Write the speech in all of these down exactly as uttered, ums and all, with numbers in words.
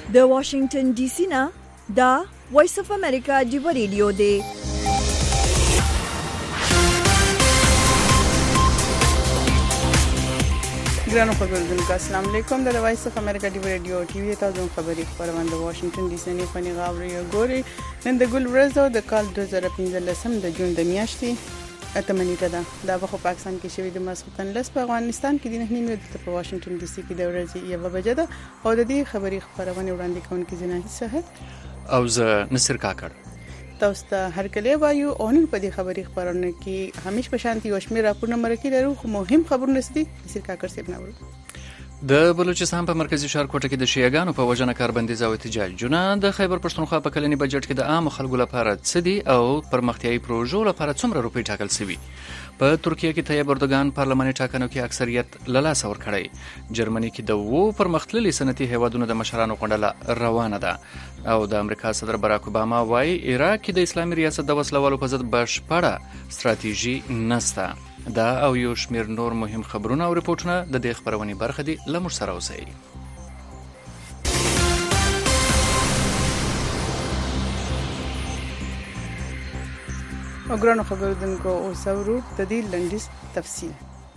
د واشنگټن ډي سي نه دا وایس اف امریکا دیو ریډیو دی. ګرانو خبرونه السلام علیکم. د وایس اف امریکا دیو ریډیو ټي وی تاسو خبرې خبرونه د واشنگټن ډي سي نه فنی غاوري ګوري. نن د ګل ورځ د کال دوه زره پنځلسم د جون د میاشتې اتمنیته ده. دا په پاکستان کې شوی د مسخوتن لس په افغانستان کې د نه نیمه د واشنگټن ډي سي کې د ورځې یو بجه ده او د دې خبرې خبرونه وړاندې کوونکې زنه صحت او زه نصر کاکړ تاسو ته هر کله وایو او نن په دې خبرې خبرونه کې همیش په شانتي او شمیر راپورونه مرکې لرو خو مهم خبرونه ستي نصر کاکړ سیب ناول. د بلوچستان په مرکزی ښار کوټه کې د شیعاګانو په وجنه کاربندیز او احتجاج جونه د خیبر پښتونخوا په کلنی بجټ کې د عام خلکو لپاره څه دي او پرمختیايي پروژو لپاره څومره روپۍ ټاکل شوي. په ترکیه کې طیب اردوغان پارلماني ټاکنو کې اکثریت له لاسه ورکړی. جرمني کې د وو پرمختللي صنعتي هیوادونو د مشرانو غونډه روانه ده او د امریکا صدر باراک اوباما وايي عراق کې د اسلامي ریاست د وسلوالو په ضد بشپړه ستراتیژي نشته. دا او یو شمیر نور مهم خبرونه او ریپورتونه د دې خبرونې برخه دي. لمر سره اوسئ. وګورئ خبرونه او سورو د دې لنډیز تفصیل.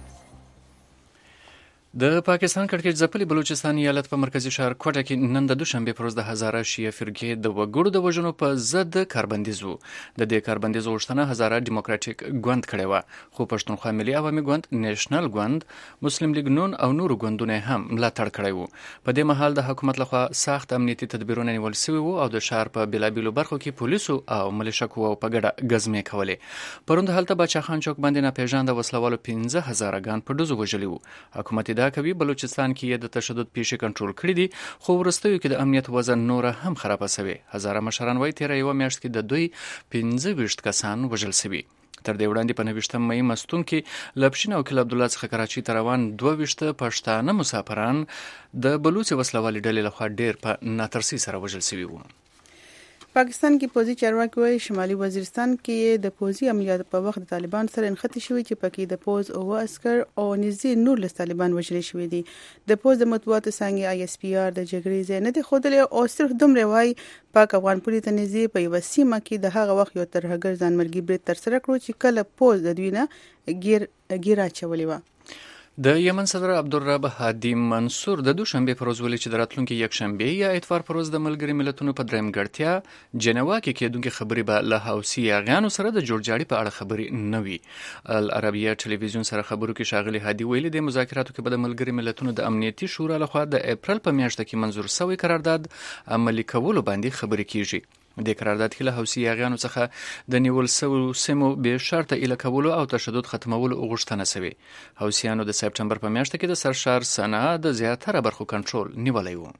د پاکستان کړکېچ ځپلي بلوچستان ایالت په مرکزی ښار کوټه کې نن د دوشنبه پر ورځ د هزاره شیعه فرقې د وګړو د وژنو په ضد کاربندیز وو. د دې کاربندیز غوښتنه هزاره ډیموکراټیک ګوند کړې وه خو پښتونخوا ملي عوامي ګوند، نېشنل ګوند، مسلم لیگ نون او نورو ګوندونه هم ملاتړ کړی وو. په دې مهال د حکومت لخوا سخت امنیتي تدبیرونه نیول شوي وو او د ښار په بېلابېلو برخو کې پولیسو او ملیشه قواو په ګډه ګزمې کولې. پرون د هلته باچا خان چوک باندې ناپېژانده وسلوالو پنځه هزاره ګان په ډزو وژلي وو. حکومت دا کوي بلوچستان کې د تشدد پیښې کنټرول کړې دي خو وروستیو کې د امنیت وضع نوره هم خرابه شوې. هزاره مشران وايي تیره یوه میاشت کې د دوی پنځه ویشت کسان وژل شوي. تر دې وړاندې په نویشتم مۍ مستون کې له پښین او کل عبدالله څخه کراچۍ ته روان دوه ویشت پښتانه مسافران د بلوچ وسلوالې ډلې لخوا ډېر په ناترسۍ سره وژل شوي وو. پاکستان کې پوځي چارواکي وايي شمالي وزیرستان کې د پوځي عملیاتو په وخت د طالبان سره انخته شوی چې پکې د پوز او عسكر او نږدې نور لس طالبان وژل شوی دي. د پوز د مطبوعاتو څنګه آی اس پی آر د جګړې ځای نه دی ښودلی او صرف دومره وايي پاک افغان پولي ته نږدې په یوه سیمه کې د هغه وخت یو ترهګر ځانمرګي برید ترسره کړو چې کله پوز د دوی نه ګیر ګیر اچولې وه. د یمن صدر عبدالرب هادي منصور د دوشنبه پر ورځ ویلي چې د راتلونکي یکشنبه یا اتوار پر ورځ د ملګري ملتونو په دریم ګړتیا جنوا کې کېدونکې خبرې به له حوثي یاغیانو سره د جوړجاړي په اړه خبرې نه وي. العربیه ټلویزیون سره خبرو کې ښاغلي هادي ویلي د مذاکراتو کې به د ملګري ملتونو د امنیتي شورا لخوا د اپریل په میاشت کې منظور شوی قرارداد عملي کولو باندې خبرې کیږي. د قرارداد کې له حوثي یاغیانو څخه د نیول شویو سیمو به شرطه ایله کولو او تشدد ختمولو غوښتنه شوې. حوثیانو د سپټمبر په میاشت کې د سرشار صنعا د زیاتره برخو کنټرول نیولی و.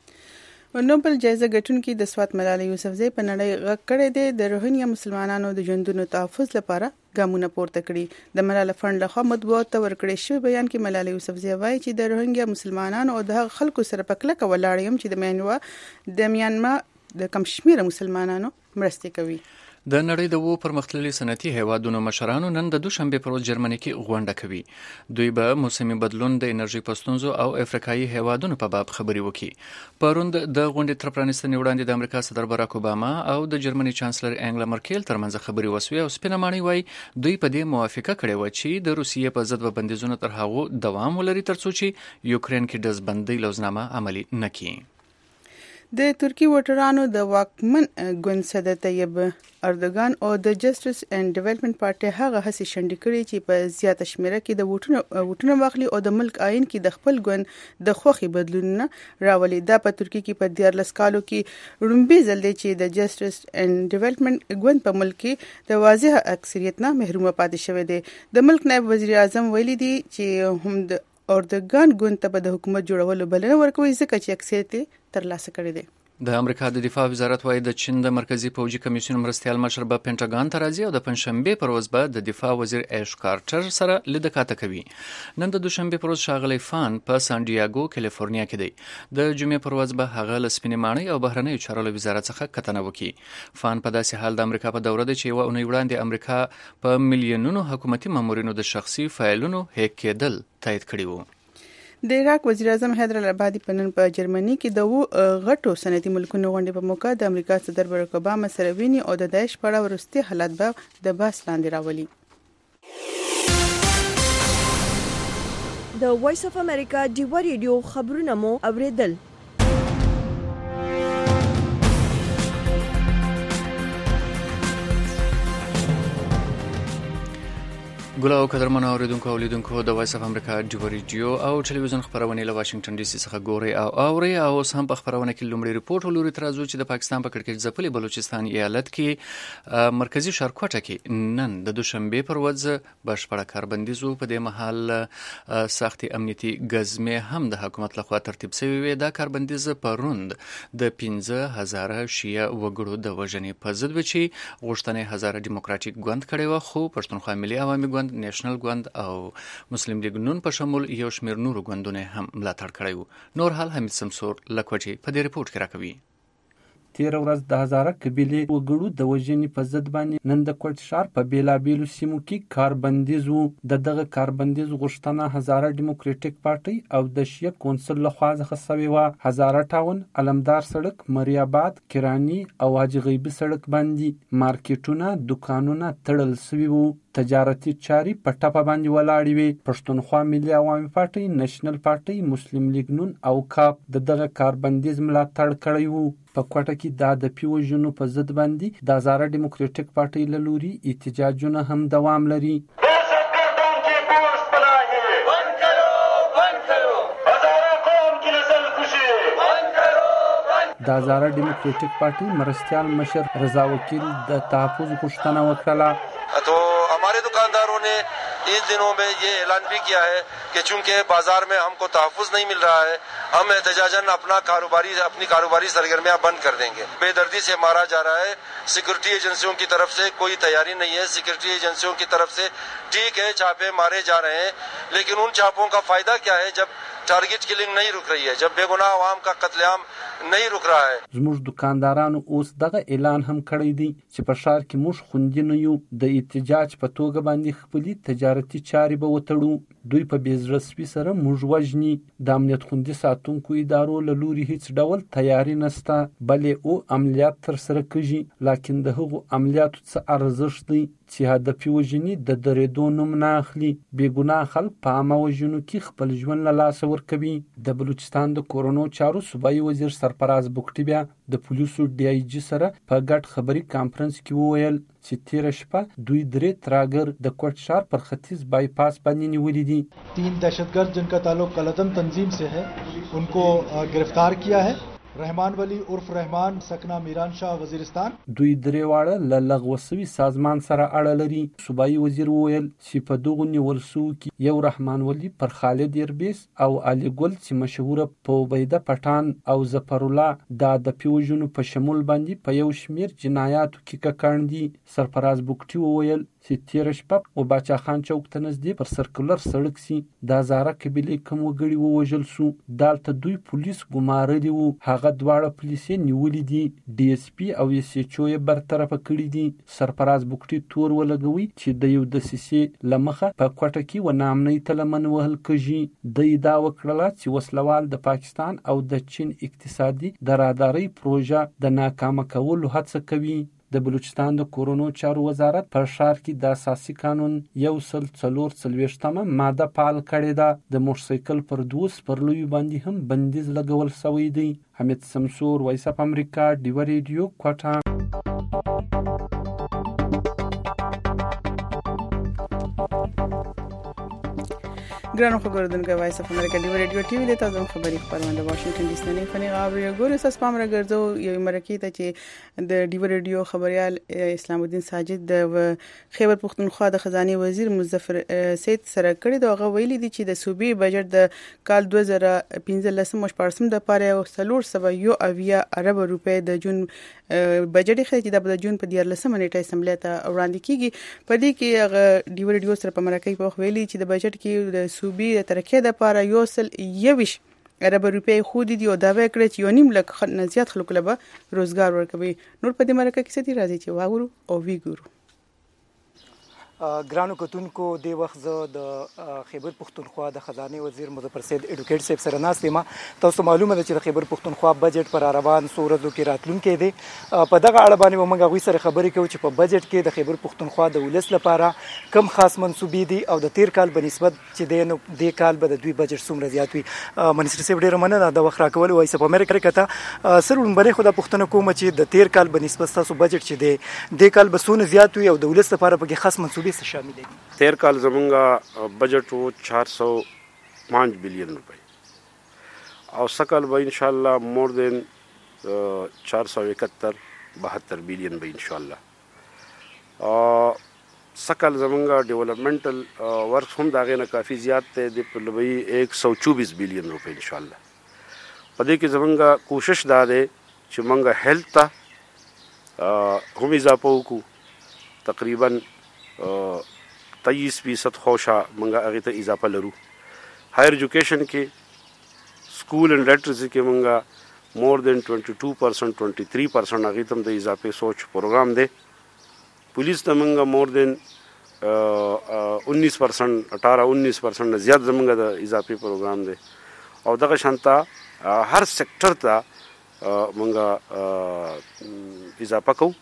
نوبل جایزه ګټونکې د سوات ملاله یوسفزۍ په نړۍ غږ کړی دی د روهینیا مسلمانانو د ژوندونو تحفظ لپاره ګامونه پورته کړي. د ملاله فنډ لخوا مطبوعاتو ته ورکړی شوی بیان کې ملاله یوسفزۍ وایي چې د روهینیا مسلمانانو او د هغه خلکو سره په کلکه ولاړ یم چې د میانوا د میانما د کم شمیره مسلمانانو مرستې کوي. د نړۍ د وو پرمختللي صنعتي هیوادونو مشرانو نن د دوشنبه پر ورځ جرمني کې غونډه کوي. دوی به موسمي بدلون، د انرژي په ستونزو او افریقایي هیوادونو په باب خبرې وکړي. پرون د غونډې تر پرانیستنې وړاندې د امریکا صدر باراک اوباما او د جرمني چانسلر انګلا مرکل ترمنځ خبرې وسوې او سپینه ماڼۍ وايي دوی په دې موافقه کړې و چې د روسیې په ضد بندیزونه تر هغو دوام ولري ترڅو چې یوکرين کې ډزبندۍ لوزنامه عملي نه کړي. د ترکی ووټرانو د واکمن ګوند صدر طیب اردوغان او د جسټس اینډ ډیولپمنٹ پارټي هغه هڅې شنډې کړې چې په زیاته شمیره کې د ووټونو ووټونه واخلي او د ملک آئین کې د خپل ګوند د خوښې بدلونونه راولي. دا په ترکی کې په دیارلس کالو کې لومړی ځل دی چې د جسټس اینډ ډیولپمنٹ ګوند په ملک کې د واضح اکثریت نه محرومه پاتې شوی دی. د ملک نائب وزیر اعظم ویلي دی چې هم د اردوغان ګوند ته به د حکومت جوړولو بلنه ورکوي ځکه چې اکثریت ترلاسه کړی دی. د امریکا د دفاع وزارت وايي د چین د مرکزی پوځي کمیسیون مرستیال مشر به پینټاګان ته راځي او د پنځشنبه پر ورځ به د دفاع وزیر ایش کارټر سره لیدکاته کوي. نن د دوشنبه پر ورځ ښاغلی فان په سان ډیاګو کالیفورنیا کې دی. د جمعې پر ورځ به هغه له سپینې ماڼۍ او بهرنیو چارو وزارت څخه کتنه وکړي. فان په داسې حال د امریکا په دوره دی چې یوه اونۍ وړاندې امریکا په میلیونونو حکومتي مامورینو د شخصي فایلونو هیک کېدل تایید کړي وو. د عراق وزیر اعظم حیدر العبادي په نن په جرمني کې د و غټو صنعتي ملکونو غونډې په موقع د امریکا صدر باراک اوباما سره ویني او د داعش په اړه ورستي حالات به د بحث لاندې راولي. د وایس اف امریکا ډیوا ریډیو خبرونه مو اوریدل. ګل او قدرمن اوریدونکو او لیدونکو د وایس اف امریکا ډیوا ریډیو او ټلویزیون خبرونه له واشنگټن ډي سي څخه ګوري او اوري او هم په خبرونه کې لومړی ریپورت ولوري ترازو چې د پاکستان په کړکېچ ځپلي بلوچستان ایالت کې مرکزی ښار کوټه کې نن د دوشنبه پر ورځ بشپړه کاربندیزو په دې محل سختي امنیتي غزمه هم د حکومت لخوا ترتیب شوی وي. دا کاربندیز په روند د پنځه هزار شیعه وګړو د وژنې په ضد وچی غوښتنې هزار ډیموکراټیک ګوند کړي و، خو پښتونخوا ملي عوامي ګوند، نېشنل ګوند او مسلم لیگ نون په شمول یو شمېر نورو ګوندونه هم ملاتړ کړی وو. نور حال حمید سمسور لکوټي په دې ریپورت کې راکوي. تیر ورځ د هزاره قبیلې وګړو د وژنې په ضد باندې نن د کوټ ښار په بیلابیلو سیمو کې کاربندیز وو. د دغه کاربندیز غوښتنه هزاره ډیموکراټیک پارټي او د شیعه کونسل لخوا څخه شوې وه. هزاره ټاون، علمدار سړک، مریاباد، کرانی او حاجي غیبي سړک باندې مارکیټونه، دکانونه تړل شوي وو. تجارتي چاري په ټپه باندې ولاړې وي. پښتونخوا ملي عوامي پارټي، نېشنل پارټي، مسلم لیگ نون او کاپ د دغه کاربندیز ملاتړ کړی وو. په کوټه کې د هدفي وژنو په ضد باندې د هزاره ډیموکراټیک پارټي له لوري احتجاجونه هم دوام لري. د هزاره ډیموکراټیک پارټي مرستیال مشر رضا وکیل د تحفظ غوښتنه وکړه. تو हमारे दुकानदारों ने इन दिनों में ये ऐलान भी किया है कि चूंकि बाजार में हमको तहफ़्फ़ुज़ नहीं मिल रहा है, हम एहतजाजन अपना कारोबारी अपनी कारोबारी सरगर्मियां बंद कर देंगे. बेदर्दी से मारा जा रहा है. सिक्योरिटी एजेंसियों की तरफ से कोई तैयारी नहीं है. सिक्योरिटी एजेंसियों की तरफ से ठीक है छापे मारे जा रहे हैं, लेकिन उन छापों का फायदा क्या है जब टारगेट किलिंग नहीं रुक रही है, जब बेगुनाह आवाम का कत्लेआम नहीं रुक रहा है. زموږ دکاندارانو اوس دغه اعلان هم کړی دی چې په ښار کې موږ خوندي نه یو. د احتجاج په توګه باندې خپلې تجارتي چارې به وتړو. دوی په بېزرسپي سره موږ وژني. د امنیت خوندي ساتونکو ادارو له لوري هیڅ ډول تیاری نشته، بلې او عملیات ترسره کیږي. لکن د هغو عملیاتو څه ارزښت دی چې هدفي وژنې د درېدو نوم نه اخلي. بېګناه خلک په عامه وژنو کې خپل ژوند له لاسه ورکوي. د بلوچستان د کورونو چارو صوبایي وزیر سرفراز بوکټي بیا د پولیسو ډي آی جي سره په ګډ خبري کانفرنس کې وویل چې تیره شپه دوی درې تراګر د کوټ ښار پر ختیځ بائی پاس باندې نیولي دي. तीन दहशतगर्द जिनका ताल्लुक कलदम तंजीम से है उनको गिरफ्तार किया है. रहमान वली उर्फ रहमान सकना मीरान शाह वजीरستان. دوی درې واړه له لغوه شوي سازمان سره اړه لري. صوبایي وزیر وویل چې په دغو نیول شوو کې یو رحمان ولی پر خالد ایربیس او علي ګل چې مشهوره په عبیده پټان او ظفر الله د هدفي وژنو په شمول باندې په یو شمېر جنایاتو کې ککړ دي. سرفراز بوکټي وویل چې تیره شپه او باچا خان چوک ته نږدې پر سرکولر سړک سي د هزاره قبیلې کوم وګړي ووژل شو. دالته دوی پولیس ګمارلي وو. هغه دواړه پولیسې نیولي دي. ډي اس پي او ایس ایچ او یې برطرفه کړي دي. سرفراز بوکټي تور ولګوي چې د یو دسیسې له مخه په کوټه کې ونه امنۍ ته لمن وهل کېږي. د ادعا وکړله چې وسلوال د پاکستان او د چین اقتصادي د رادارۍ پروژه د ناکامه کولو هڅه کوي. د بلوچستان د کورونو چارو وزارت په ښار کې د اساسي قانون یو سل څلور څلوېښتمه ماده فعال کړې ده. د موټرسایکل پر دوو سپرلیو باندې هم بندیز لګول شوی دی. حمید سمسور، وایس اف امریکا، ډیوا ریډیو، کوټه. ګرانو خبردونکو وایس اف امریکا ډیوا ریډیو ټي وی له تاسو خبري خبرونه واشنگټن ډي سي نه فني غاوري ګوري ساس پام راګرځو یو مرکه ته چې د ډیوا ریډیو خبريال اسلام الدین ساجد د خیبر پختونخوا د خزانه وزیر مظفر سید سره کړي دا غویلي دي چې د صوبې بجټ د کال دوه زره پنځلس مشپارسم د پاره او سلور سبا یو اویا ارب روپے د جون بجټ خرج د جون په دیارلسمه نیټه اسمبلی ته وړاندې کیږي. په دې کې ډیوا ریډیو سره په مرکه په ویلي چې د بجټ کې د صوبې د ترقۍ لپاره یو سل یوش ارب روپے خو دي او دا وکړي چې یو نیم لک زیات خلکو له روزګار ورکوي. نور په دې مرکه کې څه دي راځي چې واغورو او وی ګورو. ګرانو کتونکو د وخت زه د خیبر پښتونخوا د خزانه وزیر مظفر سید اډوکیټ صاحب سره ناست یم. تاسو معلومه ده چې د خیبر پښتونخوا بجټ پر روان څو ورځو کې راتلونکی دی. په دغه اړه باندې به موږ هغوی سره خبرې کوو چې په بجټ کې د خیبر پښتونخوا د ولس لپاره کم خاص منصوبې دي او د تیر کال په نسبت چې دی نو دې کال به د دوی بجټ څومره زیات وي. منیسټر صاحب ډېره مننه د وخت راکولو. وایس اف امریکا کته سر لومړی خو دا پوښتنه کوم چې د تیر کال په نسبت تاسو بجټ چې دی دې کال به څونه زیات وي او د ولس لپاره پکې خاص منصوبې څه شامل دي؟ تیر کال زمونږ بجټ و چار سو پانچ بلین روپۍ او سکل به انشاءالله مور دین چار سو اکہتر بہتر بلین به انشاءالله. سکل زمونږ ډیولپمنټل ورکس هم د هغې نه کافي زیات دی د په لبی ایک سو چوبیس بلین روپۍ انشاءالله. په دې کې زمونږ کوشش دا دی چې مونږ هیلث ته هم اضافه وکړو. تقریبا تیئیس فیصد خوشا منگا هغې ته اضافه لرو. هایر ایجوکیشن کې سکول اینڈ لیټرسي کې منگا مور دین ټوینټي ټو پرسنٹ ټوینټي تھری پرسنٹ هغې ته هم د اضافه سوچ پروګرام دی. پولیس ته منگا مور دین انیس پرسنٹ اٹھارہ انیس پرسنٹ نه زیات زمونږ د اضافه پروګرام دی. او دغه شانته هر سیکټر ته منگا اضافه کوو.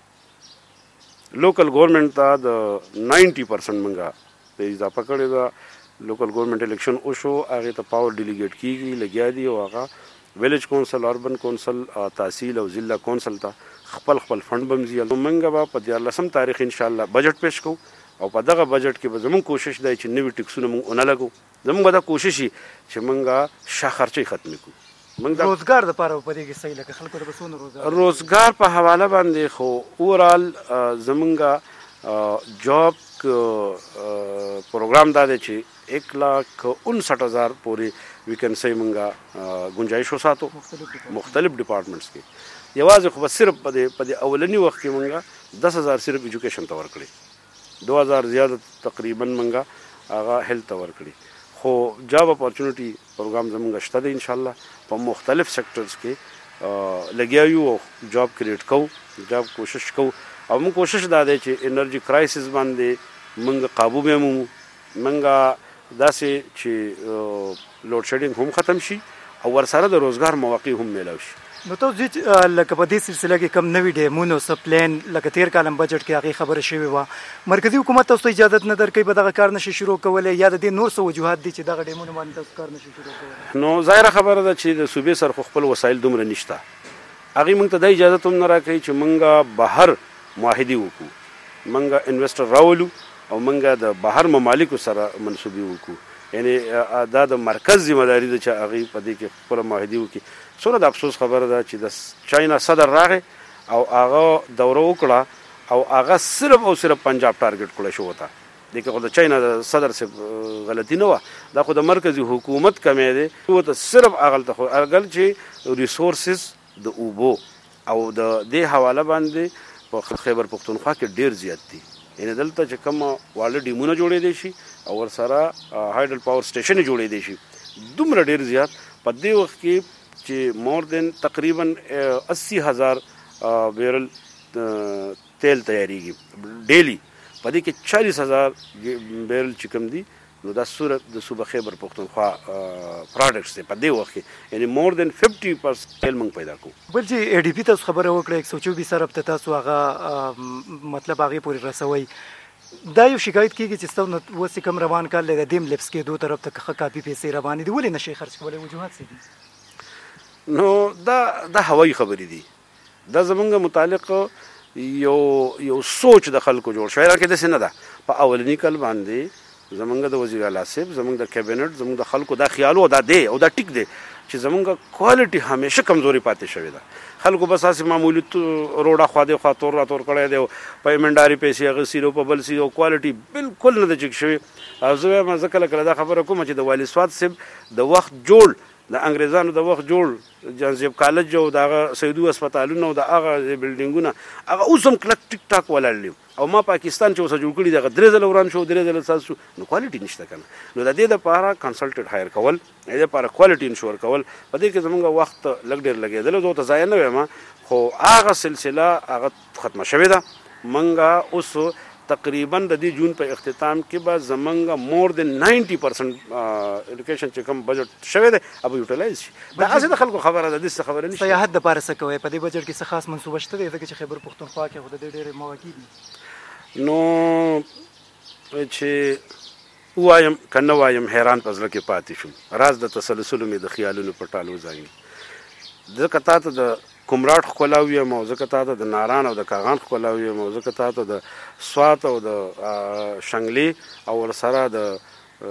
لوکل گورنمنٹ ته د نائنٹی پرسنٹ منګه د اضافه کړې ده. لوکل گورنمنٹ الیکشن وشو هغې ته پاور ډیلیګیټ کیږي لګیا دي او هغه ویلیج کونسل اربن کونسل تحصیل او ضلع کونسل ته خپل خپل فنډ به مزي. منګه به په دیارلسم تاریخ انشاءالله بجټ پیش کوو او په دغه بجټ کې به زموږ کوشش دی چې نوي ټکسونه موږ ونه لګو. زموږ دا کوشش چې موږ شا خرچې ختمې کړو. روزګار د پاره په دې کې صحیح لکه خلکو ته به څونه روزګار روزګار په حواله باندې خو اورال زمونږ جاب پروګرام دا دی چې ایک لاکھ انسٹھ ہزار پورې ویکنسۍ مونږه گنجایش وساتو مختلف ډپارټمنټس کې. یوازې خو بس صرف په دې په دې اولني وخت کې مونږه دس هزار صرف ایجوکیشن ته ورکړي، دو هزار زیاده تقریبا مونږه هغه هیلث ته ورکړي. خو جاب اپورچونټي پروګرام زمونږ شته دی انشاءالله. په مختلف سیکټرز کې لګیا یو او جاب کریټ کوو، جاب کوشش کوو. او موږ کوشش دا دی چې انرژي کرایسس باندې موږ قابو به مومو. موږ داسې چې لوډ شیډینګ هم ختم شي او ورسره د روزګار مواقع هم میلاو شي. نو تاسو لکه په دې سلسله کې کم نوي ډیمونو څه پلان لکه تیر کالم بجټ کې هغې خبره شوې وه، مرکزي حکومت تاسو ته اجازت نه درکوي په دغه کار نشي شروع کولی یا د دې نور څه وجوهات دي چې دغه ډیمونو باندې تاسو کار نشي شروع کولی؟ نو ظاهره خبره ده چې د صوبې سره خو خپل وسایل دومره نشته. هغې موږ ته دا اجازت هم نه راکوي چې موږ بهر معاهدې وکړو، موږ انویسټر راولو او موږ د بهر ممالکو سره منصوبې وکړو. یعنې دا د مرکز ذمهداري ده چې هغې په دې کې خپله معاهدې وکړي. څومره د افسوس خبره ده چې د چاینا صدر راغی او هغه دوره وکړه او هغه صرف او صرف پنجاب ټارګټ کړی شو ته. دې کې خو د چاینا د صدر صاحب غلطي نه وه، دا خو د مرکزي حکومت کمی دی. ته صرف هغلته خو اګل چې ریسورسز د اوبو او د دې حواله باندې په خیبر پښتونخوا کې ډېر زیات دي. یعنې دلته چې کوم واړه ډیمونه جوړېدی شي او ورسره هایډل پاور سټیشن جوړېدی شي دومره ډېر زیات. په دې وخت کې چې مور دین تقریبا اسی ہزار بیرل تیل تیاریږي ډیلی، په دې کې چالیس هزار بیرل چې کوم دي نو دا صورت د صوبه خیبر پښتونخوا پروډکټس دی. په دې وخت کې یعنی مور دین ففټي پرسنټ تیل موږ پیدا کوو. بل چې ای ډي پي تاسو خبره وکړه ایک سو چوبیس ارب ته تاسو هغه مطلب هغې پورې رسوئ. دا یو شکایت کېږي چې ستاسو نه اوس چې کوم روان کال دی د دې لپس کېدو طرف ته ښه کافي پیسې روانې دي، ولې نشئ خرڅ کولی؟ وجوهات څه دي؟ نو دا دا هوایي خبرې دي. دا زمونږ متعلق یو یو سوچ د خلکو جوړ شوی، راکې داسې نه ده. په اولني کال باندې زمونږ د وزیر اعلی صاحب، زمونږ د کابینټ، زمونږ د خلکو دا خیال و دا دی او دا ټیک دی چې زمونږ کوالټي همیشه کمزوري پاتې شوې ده. خلکو بس هسې معمولي روډه خوا دی خوا تور راتور کړی دی او په ایمنډاري پیسې اخیستي او په بل څیز او کوالټي بالکل نه ده چک شوې. او زه وایم زه کله کله دا خبره کوم چې د والي سواد صاحب د وخت جوړ د انګریزانو د وخت جوړ جانزیب کالج او د هغه سیدو هسپتالونه او د هغه بلډینګونه هغه اوس هم کلک ټیک ټاک ولاړ دي. او ما پاکستان چې اوسه جوړ کړي دغه درې ځله وران شو، درې ځله ساز شو، نو کوالټي نشته که نه. نو د دې دپاره کنسلټنټ هایر کول، د دې دپاره کوالټي انشور کول، په دې کې زمونږ وخت لږ ډېر لګېدلی. زه ورته ضایع نه وایم، خو هغه سلسله هغه ختمه شوې ده. موږ اوس تقریبا د دې جون په اختتام کې به زمونږ مور دین نائنٹی پرسنٹ ایجوکیشن چې کوم بجټ شوی دی اب یوټیلایز شي دا اسه د خلکو خبره ده د څه خبره نشته سیاحت د پاره څه کوي په دې بجټ کې څه خاص منصوبه شته دی ځکه چې خیبر پښتونخوا کې خو د دې ډېرې مواقع دي نو چې وایم کنه وایم حیران پزله کې پاتې شم راز د تسلسل می د خیالونو په ټالو ځای ځکه تاسو د کومراټ خلاوی مو ځکه تاسو د ناران او د کاغان خلاوی مو ځکه تاسو د سوات او د شنګلی او سره د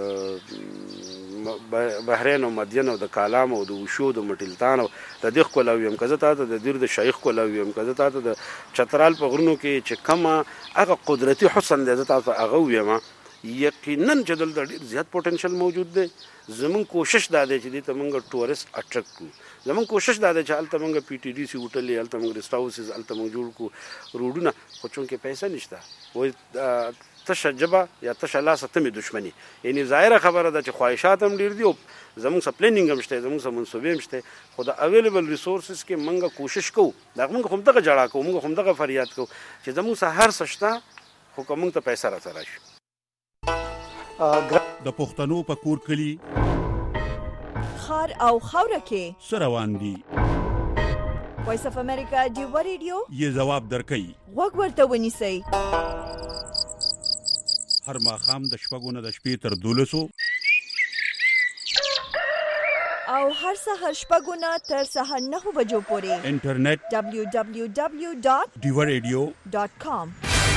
بحرین او مدین او د کالام او د وشو د مټلتان او د دغ خلاوی هم کزه تاسو د دیر د شیخ خلاوی هم کزه تاسو د چترال په غرونو کې چې کما هغه قدرتي حسن د تاسو هغه ویما یقینا چې دلته ډیر زیات پوتنشل موجود دی زمون کوشش دا دی چې د تمنګ ټورست اټریکټ کو زمون کوشش دا دی چې الته موږ پی ټی ډی سی هوټل الته موږ ریسټ هاوسز الته موږ جوړ کو روډونه خو چونکې پیسې نشته وای تشجبه یا تشلا ستمه دښمنی یعنی ظاهره خبره ده چې خواهشات هم ډیر دي او زمون سره پلانینګ هم شته زمون سره منسوبې هم شته خو د اویلیبل ریسورسز کې موږ کوشش کوو دا موږ هم دغه جړه کوو موږ هم دغه فریاد کوو چې زمون سره هر څه شته خو کوم ته پیسې راځي راشي د پښتنو په کور کلی خار او خوره کې سروان دي وایس اف امریکا ډیو ریډیو یې جواب درکې وګ ورته ونیسئ هر ماښام د شپږو نه د شپې تر دولسو او هر سهار شپږو نه تر سهار نهو بجو پورې انټرنیټ دبلیو دبلیو دبلیو ډاٹ ډیو ریډیو ډاٹ کام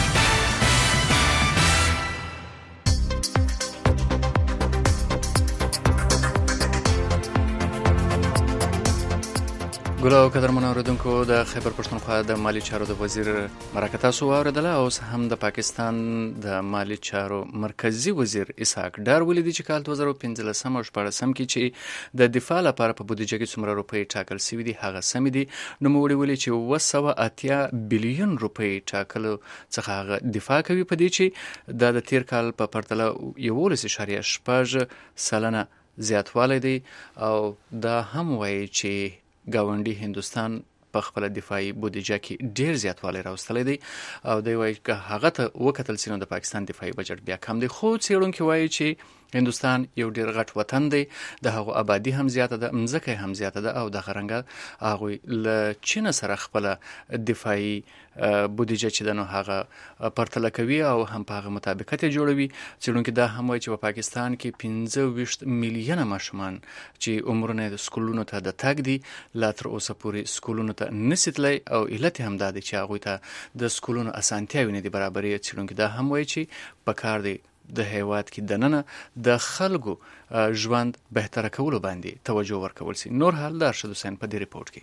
ګل او قدرمن اوریدونکو د خیبر پښتونخوا د مالی چارو د وزیر مرکه تاسو اوریدله او هم د پاکستان د مالی چارو مرکزی وزیر اسحاق ډار ولیدي چې کال دوه زره پنځلس او شپږم کې چې د دفاع لپاره په بودیجه کې څومره روپۍ ټاکل شوی دي هغه سم دي نو موږ ویلي چې اوه سوه اتیا بلیون روپۍ ټاکلو څخه هغه دفاع کوي په دې چې د تیر کال په پرتله یولس اعشاریه شپږ سلنه زیاتوالی دی او دا هم وایي چې گاونډي هندستان په خپل دفاعي بودیجه کې ډیر زیاتوالی راوستلی دی او دوی وایي که هغه ته وکتل سي نو د پاکستان دفاعي بجټ بیا کم دی خو څېړونکي وایي چې هندستان یو ډیر غټ وطن دی د هغو آبادی هم زیاته ده مځکه هم زیاته ده او د غرنګه هغوی له چین سره خپل دفاعي بودیجه چې ده نو هغه پرتله کوي او هم په هغه مطابقت یې جوړوي څېړونکي دا هم وایي چې په پاکستان کې پنځه ویشت میلیونه ماشومان چې عمرونه د سکولونو ته د تګ دي لا تر اوسه پورې سکولونو ته نسي تللی او علت هم دا دی چې هغوی ته د سکولونو اسانتیاوې نه دي برابرې څېړونکي دا هم وایي چې په کار دی د هیواد کې دننه د خلکو ژوند بهتره کولو باندې توجه ورکول سي نور حال د ارشد حسین په دې ریپورت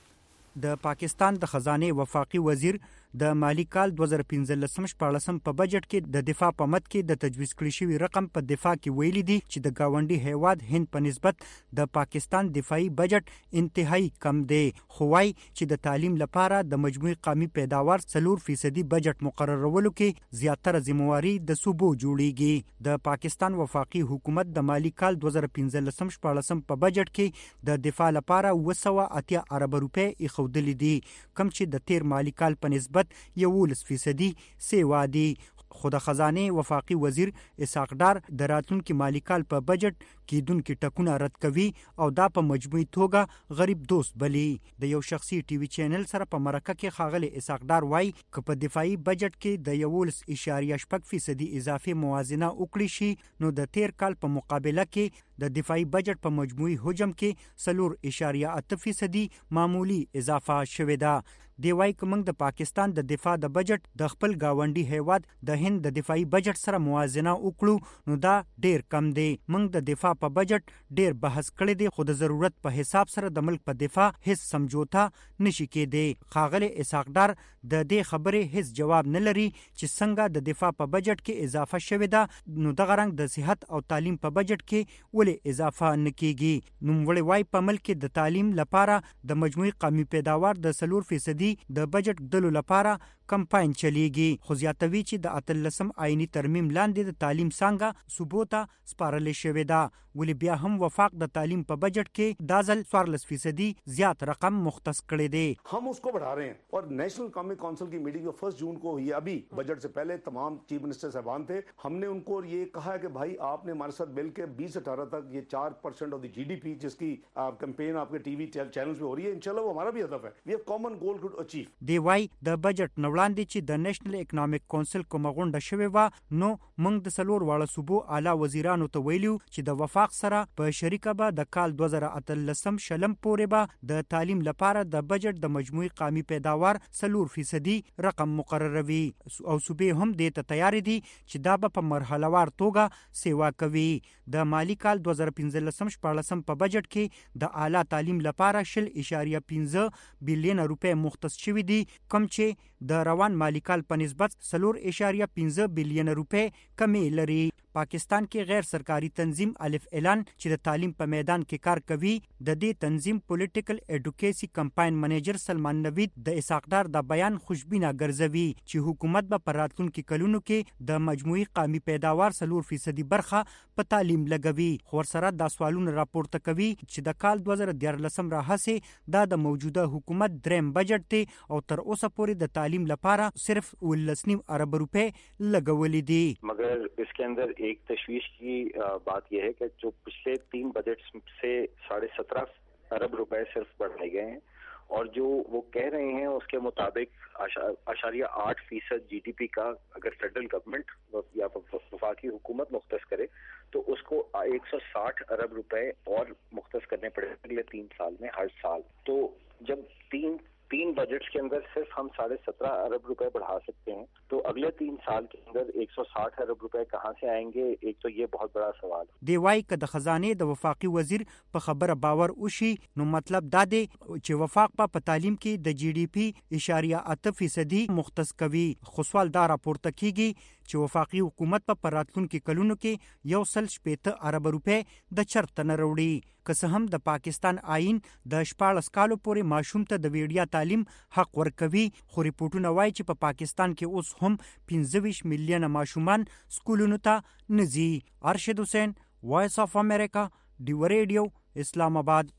کې د پاکستان د خزانه وفاقي وزیر د مالی کال دوه زره پنځلس شپږلسم په بجټ کې د دفاع په مد کې د تجویز کړی شوی رقم په دفاع کې ویلي دي چې د گاونډي هیواد هند په نسبت د پاکستان دفاعي بجټ انتهایی کم دی خو وايي چې د تعلیم لپاره د مجموعي قومي پیداوار څلور فیصدي بجټ مقررولو کې زیاتره ذمہواری د صوبو جوړیږي د پاکستان وفاقي حکومت د مالی کال دوه زره پنځلس شپږلسم په بجټ کې د دفاع لپاره اوه سوه اتیا ارب روپۍ ایښودلې دي کم چې د تیر مالی کال په نسبت یولس فیصدي سیوا دي خو د خزانه وفاقي وزیر اسحاق ډار د راتلونکي مالی کال په بجټ کېدونکي ټکونه رد کوي او دا په مجموعي توګه غریب دوست بلی د یو شخصي ټي وي چینل سره په مرکه کې خاغلی اسحاق ډار وایي که په دفاعي بجټ کې د یولس اعشاریه شپږ فیصدي اضافي موازنه وکړي شي نو د تیر کال په مقابله کې د دفاعي بجټ په مجموعي حجم کې څلور اعشاریه اته فیصدي معمولی اضافه شوې ده دی وایي که موږ د پاکستان د دفاع د بجټ د خپل گاونډي هیواد د هند د دفاعي بجټ سره موازنه وکړو نو دا ډیر کم دی موږ د دفاع په بجټ ډیر بحث کړی دی خو د ضرورت په حساب سره د ملک په دفاع هیڅ سمجوتا نشي کېدی خاغلی اسحاق ډار د دې خبرې هیڅ جواب نه لري چې څنګه د دفاع په بجټ کې اضافه شوې ده نو دغه رنګ د صحت او تعلیم په بجټ کې ولې اضافه نه کیږي نوموړی وایي په ملک کې د تعلیم لپاره د مجموعي قومي پیداوار د څلور فیصدي د بجټ ګډلو لپاره کمپاین چلیږي. خو زیاتوي چې د اتلسم آئینی ترمیم لاندې د تعلیم څانګه صوبو ته سپارل شوې ده. ولې بیا هم وفاق د تعلیم په بجټ کې دا ځل څوارلس فیصدي زیات رقم مختص کړی دی. हम उसको बढ़ा रहे हैं और नेशनल इकोनॉमिक काउंसिल की मीटिंग जो फर्स्ट जून को हुई अभी बजट से पहले तमाम चीफ मिनिस्टर साहबान थे. हमने उनको ये कहा है कि भाई आपने हमारे साथ मिल के बीस अठारह तक ये चार परसेंट ऑफ द जीडीपी जिसकी कैंपेन आपके टीवी चैनल्स पे हो रही है, इंशाल्लाह वो हमारा भी हदफ है. We have common goal to achieve. دی وای د بجټ نوړاندې چې د نېشنل اکونومیک کونسل کومه غونډه شوې و نو موږ د سلور واړه صوبو اعلی وزیرانو ته ویلو چې د وفاق سره په شریکه به د کال دوه زره اتلسم شلم پورې به د تعلیم لپاره د بجټ د مجموعي قومي پیداوار سلور فیصدي رقم مقرروي او صوبې هم دې ته تیار دي چې دا به په مرحلهوار توګه سیوا کوي. د مالی کال دوه زره پنځلسم شپاړسم په بجټ کې د اعلی تعلیم لپاره شل اشاریه پنځه بلیون روپۍ مختص شوي دي، کوم چې د روان مالی کال په نسبت سلور اشاریه پنځه بلیون روپۍ کمې لري. پاکستان کې غیر سرکاري تنظیم الف اعلان چې د تعلیم په میدان کې کار کوي د دې تنظیم پولیټیکل ایډوکیسی کمپاین منیجر سلمان نوید د اسحاقدار د بیان خوشبینه ګرځوي چې حکومت به په راتلونکو کلونو کې د مجموعي قومي پیداوار سلور فیصدي برخه په تعلیم لګوي. خو سره د سوالونو راپورته کوي چې د کال دوه زره دیارلسم راهسې دا د موجوده حکومت دریم بجټ دی او تر اوسه پورې د تعلیم لپاره صرف ولس نیم ارب روپے لګولې دي. مگر इसके अंदर एक तशवीश की बात यह है कि जो पिछले तीन बजट से साढ़े सत्रह अरब रुपए सिर्फ बढ़ाए गए हैं और जो वो कह रहे हैं उसके मुताबिक आशारिया आठ फीसद जीडीपी का अगर फेडरल गवर्नमेंट या वफाकी हुकूमत मुख्तस करे तो उसको एक सौ साठ अरब रुपए और मुख्तस करने पड़े अगले तीन साल में हर साल. तो जब तीन तीन बजट्स के अंदर सिर्फ हम साढ़े सत्रह अरब रुपए बढ़ा सकते हैं तो अगले तीन साल के अंदर एक सौ साठ अरब रुपए कहाँ से आएंगे, एक तो ये बहुत बड़ा सवाल. دی وای که د خزانه د وفاقي وزیر په خبره باور وشي نو مطلب دا دی چې وفاق په تعلیم کې د جی ډی پی اشاریه اته فیصدي مختص کوي. خو سوال دا راپورته کیږي چې وفاقي حکومت په راتلونکو کلونو کې یو سل شپېته ارب روپے د چرته نه وروړي. که څه هم د پاکستان آئین د شپاړس کالو پورې ماشوم ته د ویډیا تعلیم حق ورکوي، خو ریپورتونه وایي چې په پاکستان کې اوس هم پنځه ویشت میلیونه ماشومان سکولونو ته نه ځي. ارشد حسین، وایس آف امریکا، ډیو ریډیو، اسلام آباد.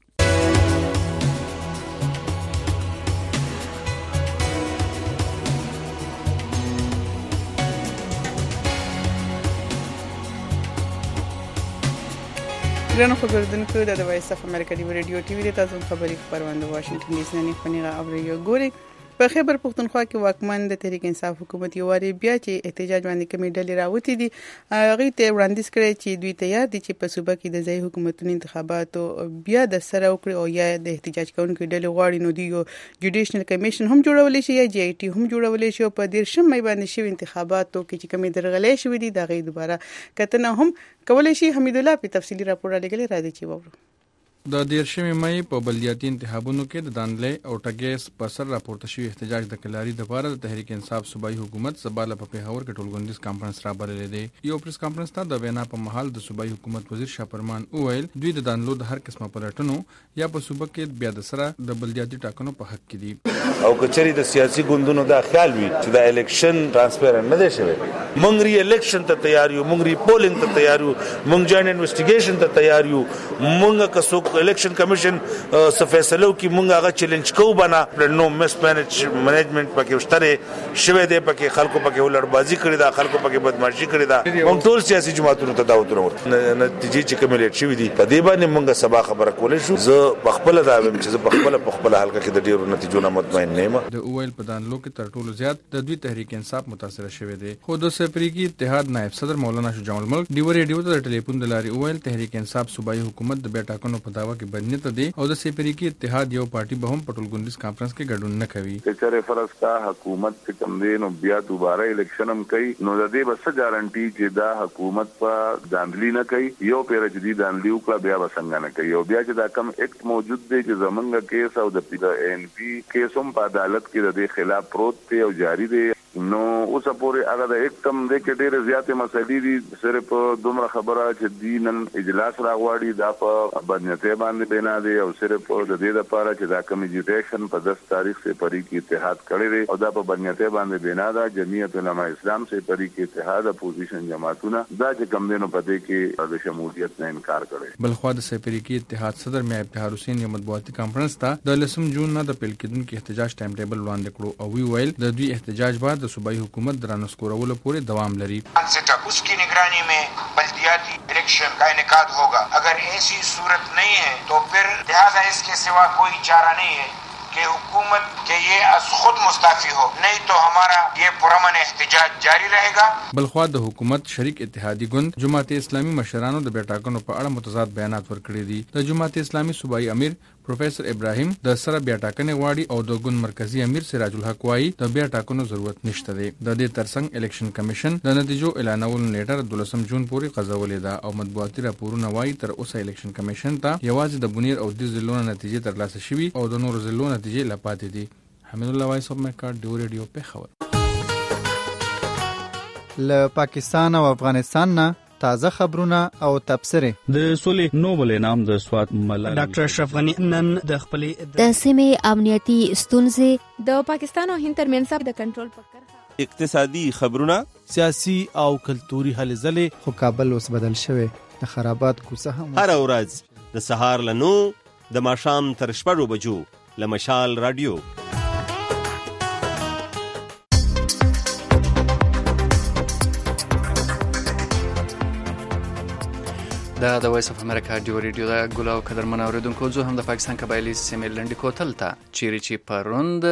ګرانو خبردونکو د وایس اف امریکا دی ریډیو ټي وی د تاسو خبري خبرونه واشنگټن ډي سي نه خنیغه اوریو ګوري. په خیبر پختونخوا کې واکمن د تحریک انصاف حکومت یو واری بیا چې احتجاج باندې کمی ډلې راوتی دي هغه ته وړاندیز کړي چې دوی ته یاد دي چې په صوبه کې د ځای حکومتونو انتخاباتو بیا د سره وکړي او یا د احتجاج کوونکو ډلې غواړي نو دی یو جوډیشنل کمیشن هم جوړول شي یا جی آی ټي هم جوړول شي او په دیر شمه باندې شوی انتخاباتو کې چې کمی درغلې شوې دي دا غي دوباره کتنه هم کولای شي. حمید الله په تفصیلی راپور لګلې را دي چې وورو. د دیرشمې مې په بلدیاتي انتخابونو کې د دانلې او ټګیس په سر راپورته شوی احتجاج د کلاري د لپاره د تحریک انصاف صوبایي حکومت زباله په پیښور کې ټولګوندیز کانفرنس را بللې دی. یو پریس کانفرنس ته د وینا په محل د صوبایي حکومت وزیر شاپرمان اویل دوی د دانلو د هر قسمه پلټنو یا په صوبه کې بیا د سره د بلدیاتي ټاکنو په حق کې دي او کچري د سیاسي ګوندونو دا خیال وي چې د الیکشن ترانسپیرنت نه دی شوی. مونږ ری الیکشن ته تیار یو، مونږ ری پولینګ ته تیار یو، مونږ جاین انویسټیګیشن ته تیار یو. مونږ که څوک الیکشن کمیشن څه فیصلو کې مونږ هغه چیلنج کوو بنا نو مس مینج منیجمنت پکې وشتره شوی دی، پکې خلکو پکې ولړبازي کړی دا، خلکو پکې بدمعشي کړی دا. مونږ ټول سیاسي جماعتونو ته دعوت ورکړو نتیجې چې کوملیټ شوی دي په دې باندې مونږ سبا خبره کولای شو. زه بخپل دا ویم چې زه بخپل په خپل حلقه کې د ډیرو نتیجو نه مطمئن نه یم. د اویل په دانلو کې تر ټولو زیات د دوی تحریک انصاف متاثر شوی دی. خو د سپریګي اتحاد نائب صدر مولانا شجاع الملک ډیو ریډیو ته ټلیفون د لاري اویل تحریک انصاف صوبایي حکومت د بیٹا کونو په داوا کې بدنیت دی او د سپریګي اتحاد یو پارټي به هم پټولګوندیز کانفرنس کې ګډون نه کوي. چې فرض کا حکومت څخه کم دی نو بیا دوباره الیکشن هم کوي نو د دې بس ګارانټي چې دا حکومت په داندلی نه کوي. یو پیر جدي داندلی وکړه بیا وسنګ نه کوي او بیا چې دا کم اکټ موجود دی چې زمونږ کیس او د پی ان پی کیس هم په عدالت کې د خلاف پروت دی او جاری دی. نو اوس پورې هغه د یک کم د کې ډېر زیاتې مسلې دي صرف دومره خبره چې دینن اجلاس راغواړي دا په بدنیته باندې بنا دي او صرف د دې لپاره چې دا کم ایجوکیشن په دس تاریخ سے پری کې اتحاد کړی او دا په بدنیته باندې بنا ده جمعیت علماء اسلام سے پری کې اتحاد اپوزیشن جماعتونه دا چې کم دینو پدې کې د شمولیت نه انکار کړي. بل خو د سپری کې اتحاد صدر میا ابتهار حسین یو مطبوعاتي کانفرنس ته د لسم جون نه د پیل کېدونکو احتجاج ټایم ټیبل وړاندې کړو او وی ویل د دوی احتجاج بعد د صوبائی حکومت درانسکورولو پورې دوام لري. اس کی نگرانی میں بلدیاتی الیکشن کا انعقاد ہوگا. اگر ایسی صورت نہیں ہے تو پھر لہٰذا اس کے سوا کوئی چارہ نہیں ہے کہ حکومت کے یہ از خود مستعفی ہو, نہیں تو ہمارا یہ پرامن احتجاج جاری رہے گا. بلخوا د حکومت شریک اتحادی ګوند جماعت اسلامي مشرانو د بیاټاکنو په اړه متضاد بیانات ورکړي دي. د جماعت اسلامي صوبایي امیر پروفیسر ابراهیم د سره بیاټاکنې غواړي او د ګوند مرکزی امیر سراج الحق وايي د بیاټاکنو ضرورت نشته دی. د دې ترڅنګ الیکشن کمیشن د نتیجو اعلانولو نیټه دولسم جون پورې قضاولې ده او مطبوعاتي راپورونه وايي تر اوسه الیکشن کمیشن ته یوازې د بونیر او د ضلعونو نتیجې ترلاسه شوي او د نورو ضلعونو نتیجې لا پاتې دي. حمید الله وایس اف میکا ډیو ریډیو په خبر. له پاکستان او افغانستان نه تازه خبرونه او تبصره. د سولې نوبل انعام د سوات ملالۍ ډاکټر اشرف غنی نن د خپلې د سیمې امنیتي ستونزې د پاکستان او هند ترمنځ د کنټرول په کرښه اقتصادي خبرونه سیاسي او کلتوري هلې ځلې. خو کابل اوس بدل شوی د خرابات کوڅه هم هر ورځ د سهار له نو د ماښام تر شپږو بجو له مشال رادیو. دا د وایس اف امریکا ډیو ریډیو دا ګل او قدرمن اوریدونکو زه هم د پاکستان قبایلی سیمې لنډی کوتل ته چیرې چې پروند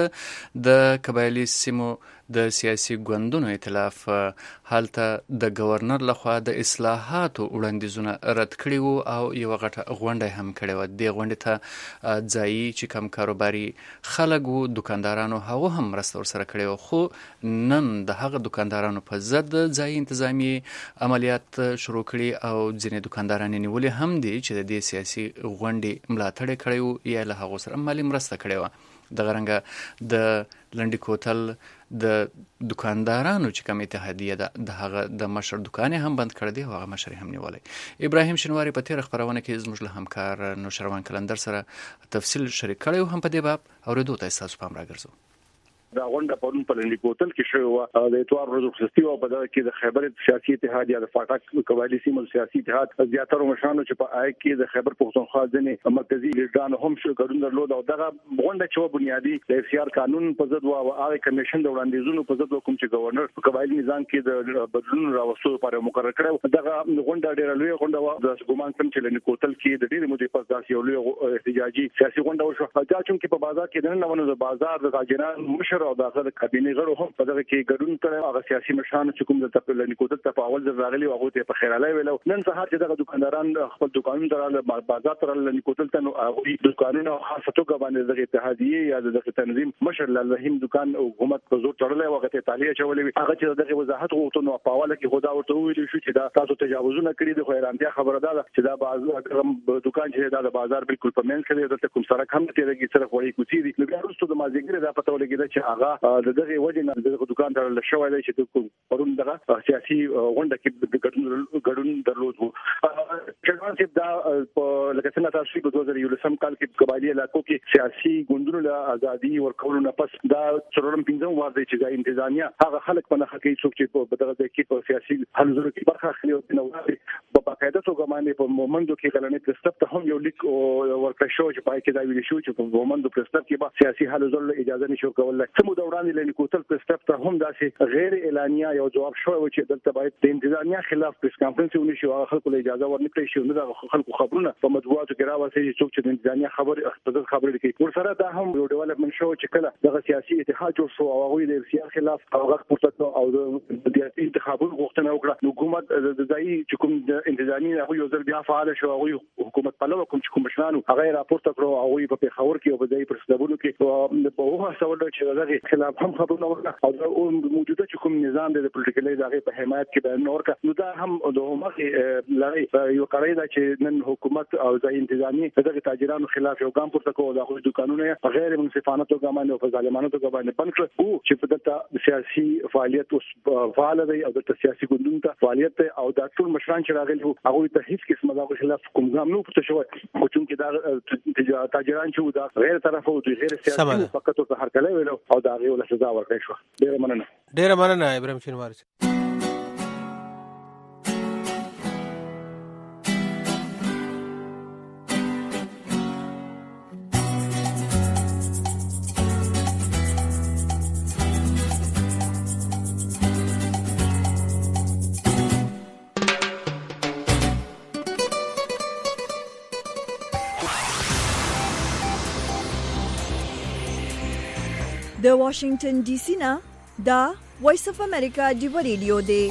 د قبایلی سیمو د سیاسي ګوندونو ائتلاف حالته د گورنر لخوا د اصلاحاتو وړاندیزونه رد کړي وو او یو غټه غونډه هم کړې و. د غونډې ته ځایي چې کم کاروباري خلک وو دکاندارانو هغه هم مرسته ورسره کړې وو. خو نن د هغه دکاندارانو په ضد ځایي انتظامی عملیات شروع کړي او ځینې دکانداران نیولې هم دي چې د دې سیاسي غونډې ملاتړ کړي وو یا له هغو سره مالي مرسته کړې وه. دغه رنګه د لنډی کوتل د دکاندارانو چې کوم اتحادیه ده د هغه د مشر دکان هم بند کړی دی او هغه مشر هم نیولی. ابراهیم شنواری په تیر خبرونه کې زموږ له همکار نوشروان کلندر سره تفصیل شریک کړی هم په دې باب اوریدو ته تاسو پام راګرځو. دا غونډه پرون په لنډی کوتل کې شوې وه. د اتوار ورځ رخصتي وه. په دغه کې د خیبر سیاسي اتحاد یا د فاټک قبایلي سیمو سیاسي اتحاد زیاتره مشرانو چې په آی کې د خیبر پښتونخوا ځینې مرکزي لیډرانو هم شو ګډون درلود او دغه غونډه چې بنیادی د اف سی آر قانون په ضد او آی کمیشن د وړاندیزونو په ضد کوم چې گورنر په قبایلي نظام کې د بدلون راوستلو لپاره مقرر کړو. دغه غونډه ډېره لوی غونډه وه. د ګومان کوم چې لنډی کوتل کې د ډېرې مودې پس داسې یو لوی احتجاجي سیاسي غونډه وشوه. دا چې په بازار کې دننه ونه د بازار د تاجران مشر او د کابینې غړو هم په دغه کې ګډون کړی. هغه سیاسي مشران چې کوم د لنډی کوتل ته په اول ځل راغلي هغه ته په خیراله ویلو. نن سهار چې دغه دکانداران خپل دکانونه تر بازار تر لنډی کوتل ته نو هغه دکانونه خاصه توګه باندې د اتحادیه یا د تنظیم مشر لالهیم دکان حکومت په زور تړلې وخت ته تعالی چولې. هغه چې دغه وضاحت غوښتنه نو په اول کې خدا ورته ویل شو چې دا تاسو تجاوزونه کړی دي. خو ایرانتیا خبره ده چې دا بازار دکان چې دا بازار بالکل په منځ کې د کوم سره کم تیرېږي سره وړي کوڅې دي. نو بیا وروسته د مازیګر دا پته ولګیده چې هغه د دغه وجه نه د دکان ته لښوي دی چې پرون دغه سیاسي غونډه کې ګډون ګډون درلود وو. چرته چې دا په لکه څنګه تاسو په دوه زره یولسم کال کې قبایلی علاقو کې سیاسي ګوندونو له ازادي ورکولو نه پس دا څلورم پنځم وار دی چې د انتظامیه هغه خلک په نخښه کې څوک چې په دغه کې په سیاسي حلزونو کې برخه اخلي او نو په باقاعده توګه باندې په مومندو کې غلنې پرستپ ته هم یو لیک ورکړ شو چې پای کې دا ویل شو چې په مومندو پرستپ کې به سیاسي حلزونو اجازه نشو کولای. سمو دوران لنډی کوتل پرستپ ته هم داسې غیر اعلانیه یو جواب شو چې دلته باید د انتظامیه خلاف پریس کانفرنس ونشي او خلکو له اجازه ورنکړي شي. نو د خلکو خبرونه په مطبوعاتو کې راوځي چې څوک چې د انتظامیه خبر خپل خبرې کوي. ورسره دا هم یو ډیولپمنت شو چې کله دغه سیاسي اتحاد جوړ شو او هغه د سیاسي خلاف هغه پورته او د سیاسي انتخابونو غوښتنه وکړه. حکومت د ځای چې کوم د انتظامیه هغه یو ځل بیا فعال شو. هغه حکومت په لور کوم چې کوم مشرانو هغه راپورته کړو هغه په پیښور کې او په ځای پرسدبونو کې په هغه سوال چې دغه دغه خلاف هم خبرونه ورکړه او موجوده چې کوم نظام د پولیټیکل دغه په حمایت کې بیان ورکړه. نو دا هم د همغه لړۍ یو کړی دا چې نن حکومت او ځای انتظامی دغه تاجرانو خلاف یو ګام پورته کوي. دغه دکانونه غیر منصفانه توګه باندې او په ظالمانه توګه باندې بند کړ او چې په دغه سیاسي فعالیت اوس فعال دی او د سیاسي ګوندونو ته فعالیت او د ټول مشران چې راغلي وو هغه ته هیڅ قسمه دغه خلاف کوم ګام نه پورته شوی. خو چې دا تاجران چې دا غیر طرف او غیر سیاسي فقط او هرکله ویلو او دا غي ول سزا ورکړي شو. ډیره مننه. ډیره مننه ابراهیم شینواری. د واشنگټن ډي سي نه دا وایس اف امریکا ډیو ریډیو دی.